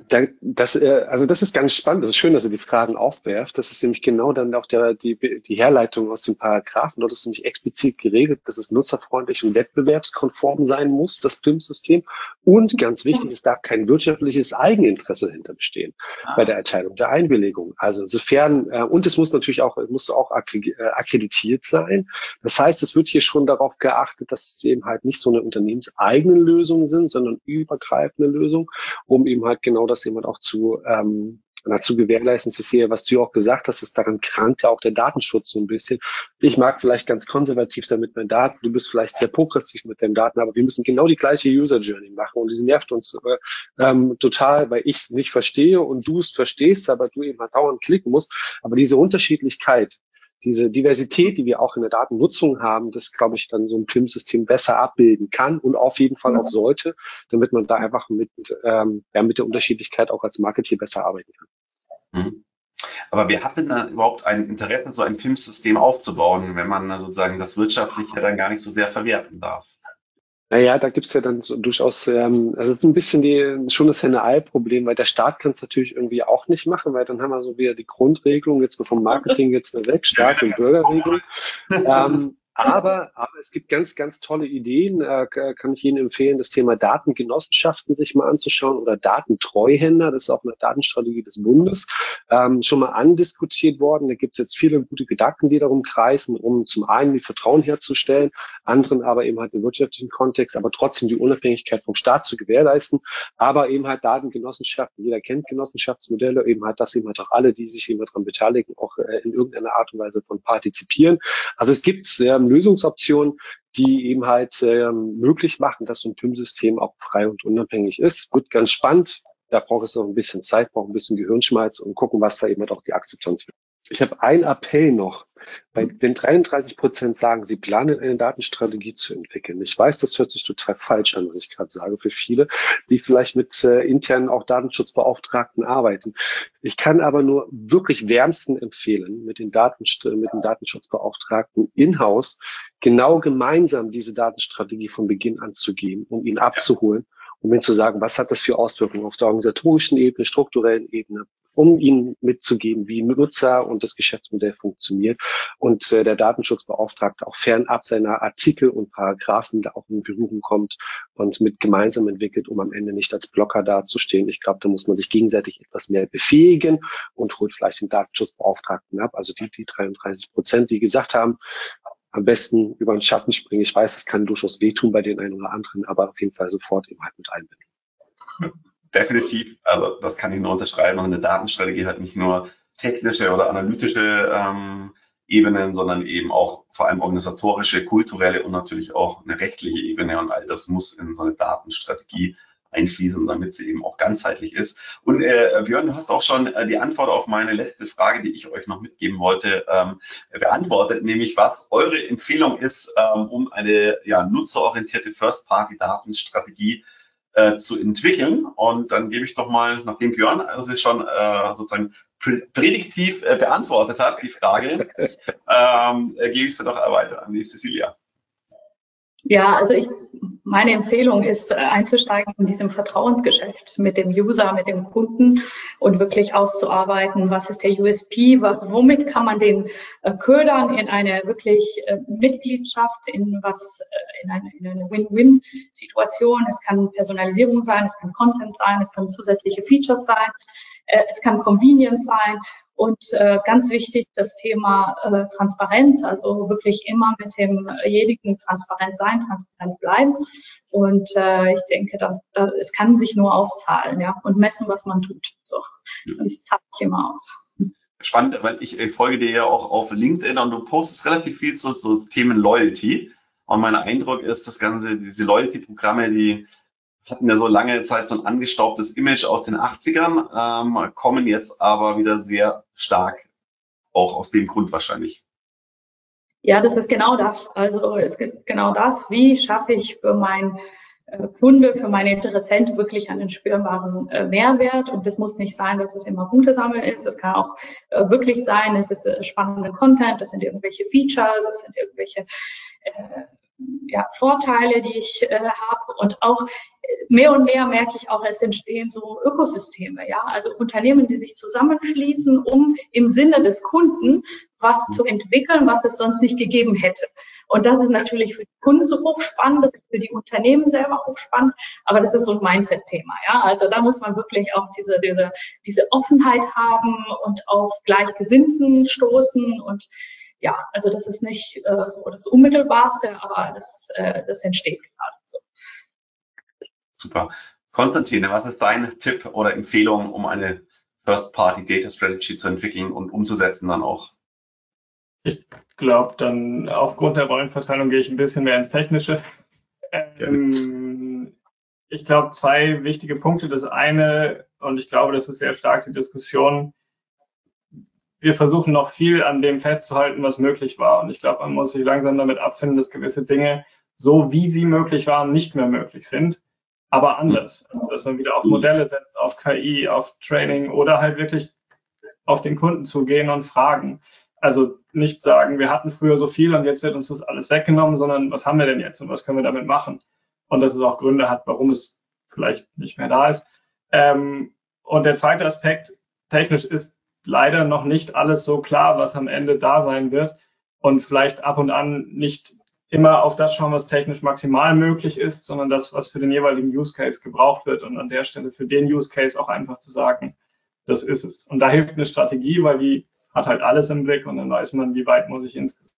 Das, also das ist ganz spannend. Das ist schön, dass ihr die Fragen aufwerft. Das ist nämlich genau dann auch der, die, die Herleitung aus den Paragraphen. Dort ist nämlich explizit geregelt, dass es nutzerfreundlich und wettbewerbskonform sein muss, das P I M-System. Und ganz wichtig, es darf kein wirtschaftliches Eigeninteresse dahinter bestehen ah. bei der Erteilung der Einwilligung. Also insofern, und es muss natürlich auch, muss auch akkreditiert sein. Das heißt, es wird hier schon darauf geachtet, dass es eben halt nicht so eine unternehmenseigenen Lösungen sind, sondern übergreifende Lösungen, um eben halt genau das jemand auch zu, ähm, Und dazu gewährleisten, Cecilia, was du ja auch gesagt hast, ist daran krankt ja auch der Datenschutz so ein bisschen. Ich mag vielleicht ganz konservativ sein mit meinen Daten, du bist vielleicht sehr progressiv mit deinen Daten, aber wir müssen genau die gleiche User Journey machen und die nervt uns ähm, total, weil ich es nicht verstehe und du es verstehst, aber du eben halt dauernd klicken musst. Aber diese Unterschiedlichkeit, diese Diversität, die wir auch in der Datennutzung haben, das, glaube ich, dann so ein P I M-System besser abbilden kann und auf jeden Fall auch sollte, damit man da einfach mit, ähm, ja, mit der Unterschiedlichkeit auch als Marketeer besser arbeiten kann. Mhm. Aber wer hat denn da überhaupt ein Interesse, so ein P I M-System aufzubauen, wenn man sozusagen das wirtschaftlich ja dann gar nicht so sehr verwerten darf? Naja, da gibt's ja dann so durchaus, ähm, also es ist ein bisschen die, schon das Henne-Ei-Problem, weil der Staat kann es natürlich irgendwie auch nicht machen, weil dann haben wir so wieder die Grundregelung, jetzt vom Marketing jetzt weg, Staat- und Bürgerregelung. ähm, Aber, aber es gibt ganz, ganz tolle Ideen, äh, kann ich Ihnen empfehlen, das Thema Datengenossenschaften sich mal anzuschauen oder Datentreuhänder, das ist auch eine Datenstrategie des Bundes, ähm, schon mal andiskutiert worden. Da gibt es jetzt viele gute Gedanken, die darum kreisen, um zum einen die Vertrauen herzustellen, anderen aber eben halt den wirtschaftlichen Kontext, aber trotzdem die Unabhängigkeit vom Staat zu gewährleisten, aber eben halt Datengenossenschaften. Jeder kennt Genossenschaftsmodelle, eben halt, dass eben halt auch alle, die sich eben daran beteiligen, auch äh, in irgendeiner Art und Weise von partizipieren. Also es gibt sehr Lösungsoptionen, die eben halt ähm, möglich machen, dass so ein P I M-System auch frei und unabhängig ist. Wird ganz spannend. Da braucht es noch ein bisschen Zeit, braucht ein bisschen Gehirnschmalz und gucken, was da eben halt auch die Akzeptanz wird. Ich habe einen Appell noch. Bei den dreiunddreißig Prozent sagen, sie planen eine Datenstrategie zu entwickeln. Ich weiß, das hört sich total falsch an, was ich gerade sage, für viele, die vielleicht mit äh, internen auch Datenschutzbeauftragten arbeiten. Ich kann aber nur wirklich wärmsten empfehlen, mit den, Daten, mit den Datenschutzbeauftragten in-house genau gemeinsam diese Datenstrategie von Beginn an zu gehen, um ihn abzuholen, um ihnen zu sagen, was hat das für Auswirkungen auf der organisatorischen Ebene, strukturellen Ebene, um ihnen mitzugeben, wie Nutzer und das Geschäftsmodell funktioniert und äh, der Datenschutzbeauftragte auch fernab seiner Artikel und Paragraphen da auch in Berührung kommt und mit gemeinsam entwickelt, um am Ende nicht als Blocker dazustehen. Ich glaube, da muss man sich gegenseitig etwas mehr befähigen und holt vielleicht den Datenschutzbeauftragten ab. Also die, die dreiunddreißig Prozent, die gesagt haben, am besten über den Schatten springen. Ich weiß, es kann durchaus wehtun bei den einen oder anderen, aber auf jeden Fall sofort eben halt mit einbinden. Definitiv. Also das kann ich nur unterschreiben. Und eine Datenstrategie hat nicht nur technische oder analytische ähm, Ebenen, sondern eben auch vor allem organisatorische, kulturelle und natürlich auch eine rechtliche Ebene. Und all das muss in so eine Datenstrategie einfließen, damit sie eben auch ganzheitlich ist. Und äh, Björn, du hast auch schon äh, die Antwort auf meine letzte Frage, die ich euch noch mitgeben wollte, ähm, beantwortet, nämlich was eure Empfehlung ist, ähm, um eine ja, nutzerorientierte First-Party-Datenstrategie äh, zu entwickeln. Und dann gebe ich doch mal, nachdem Björn also schon äh, sozusagen prädiktiv äh, beantwortet hat, die Frage, ähm, äh, gebe ich sie doch weiter an die Cecilia. Ja, also ich, meine Empfehlung ist, einzusteigen in diesem Vertrauensgeschäft mit dem User, mit dem Kunden und wirklich auszuarbeiten, was ist der U S P, womit kann man den äh, ködern in eine wirklich äh, Mitgliedschaft, in was, äh, in eine, in eine Win-Win-Situation. Es kann Personalisierung sein, es kann Content sein, es können zusätzliche Features sein, äh, es kann Convenience sein. Und äh, ganz wichtig, das Thema äh, Transparenz, also wirklich immer mit demjenigen transparent sein, transparent bleiben. Und äh, ich denke, da, da, es kann sich nur auszahlen, ja, und messen, was man tut. So, und das zahlt sich immer aus. Spannend, weil ich, ich folge dir ja auch auf LinkedIn und du postest relativ viel zu so Themen Loyalty. Und mein Eindruck ist, das Ganze, diese Loyalty-Programme, die hatten ja so lange Zeit so ein angestaubtes Image aus den achtzigern, ähm, kommen jetzt aber wieder sehr stark, auch aus dem Grund wahrscheinlich. Ja, das ist genau das. Also es ist genau das. Wie schaffe ich für meinen äh, Kunde, für meine Interessenten wirklich einen spürbaren äh, Mehrwert? Und das muss nicht sein, dass es immer Punkte sammeln ist. Es kann auch äh, wirklich sein, es ist äh, spannender Content, es sind irgendwelche Features, es sind irgendwelche äh, ja, Vorteile, die ich äh, habe. Und auch mehr und mehr merke ich auch, es entstehen so Ökosysteme, ja, also Unternehmen, die sich zusammenschließen, um im Sinne des Kunden was zu entwickeln, was es sonst nicht gegeben hätte. Und das ist natürlich für die Kunden so hochspannend, das ist für die Unternehmen selber hochspannend, aber das ist so ein Mindset-Thema, ja. Also da muss man wirklich auch diese, diese, diese Offenheit haben und auf Gleichgesinnten stoßen und ja, also das ist nicht äh, so das Unmittelbarste, aber das, äh, das entsteht gerade so. Super. Konstantine, was ist dein Tipp oder Empfehlung, um eine First-Party-Data-Strategy zu entwickeln und umzusetzen dann auch? Ich glaube, dann aufgrund der Rollenverteilung gehe ich ein bisschen mehr ins Technische. Ähm, ich glaube, zwei wichtige Punkte. Das eine, und ich glaube, das ist sehr stark die Diskussion, wir versuchen noch viel an dem festzuhalten, was möglich war. Und ich glaube, man muss sich langsam damit abfinden, dass gewisse Dinge, so wie sie möglich waren, nicht mehr möglich sind, aber anders. Dass man wieder auf Modelle setzt, auf K I, auf Training oder halt wirklich auf den Kunden zugehen und fragen. Also nicht sagen, wir hatten früher so viel und jetzt wird uns das alles weggenommen, sondern was haben wir denn jetzt und was können wir damit machen? Und dass es auch Gründe hat, warum es vielleicht nicht mehr da ist. Ähm, und der zweite Aspekt, technisch ist leider noch nicht alles so klar, was am Ende da sein wird und vielleicht ab und an nicht immer auf das schauen, was technisch maximal möglich ist, sondern das, was für den jeweiligen Use Case gebraucht wird und an der Stelle für den Use Case auch einfach zu sagen, das ist es. Und da hilft eine Strategie, weil die hat halt alles im Blick und dann weiß man, wie weit muss ich insgesamt.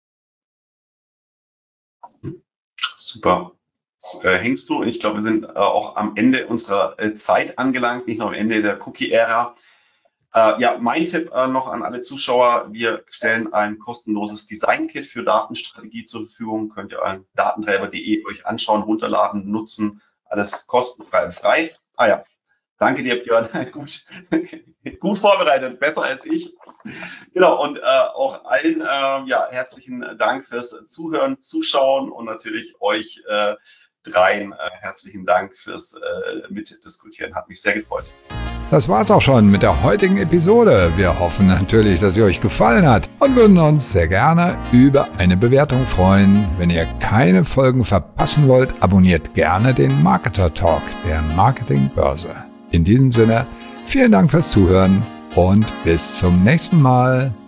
Super. Äh, hängst du? Und ich glaube, wir sind äh, auch am Ende unserer äh, Zeit angelangt, nicht nur am Ende der Cookie-Ära. Äh, ja, mein Tipp äh, noch an alle Zuschauer, wir stellen ein kostenloses Design-Kit für Datenstrategie zur Verfügung. Könnt ihr an datentreiber punkt de euch anschauen, runterladen, nutzen, alles kostenfrei und frei. Ah ja, danke dir, Björn, gut, gut vorbereitet, besser als ich. Genau, und äh, auch allen äh, ja, herzlichen Dank fürs Zuhören, Zuschauen und natürlich euch äh, dreien äh, herzlichen Dank fürs äh, Mitdiskutieren. Hat mich sehr gefreut. Das war's auch schon mit der heutigen Episode. Wir hoffen natürlich, dass sie euch gefallen hat und würden uns sehr gerne über eine Bewertung freuen. Wenn ihr keine Folgen verpassen wollt, abonniert gerne den Marketer Talk der Marketingbörse. In diesem Sinne, vielen Dank fürs Zuhören und bis zum nächsten Mal.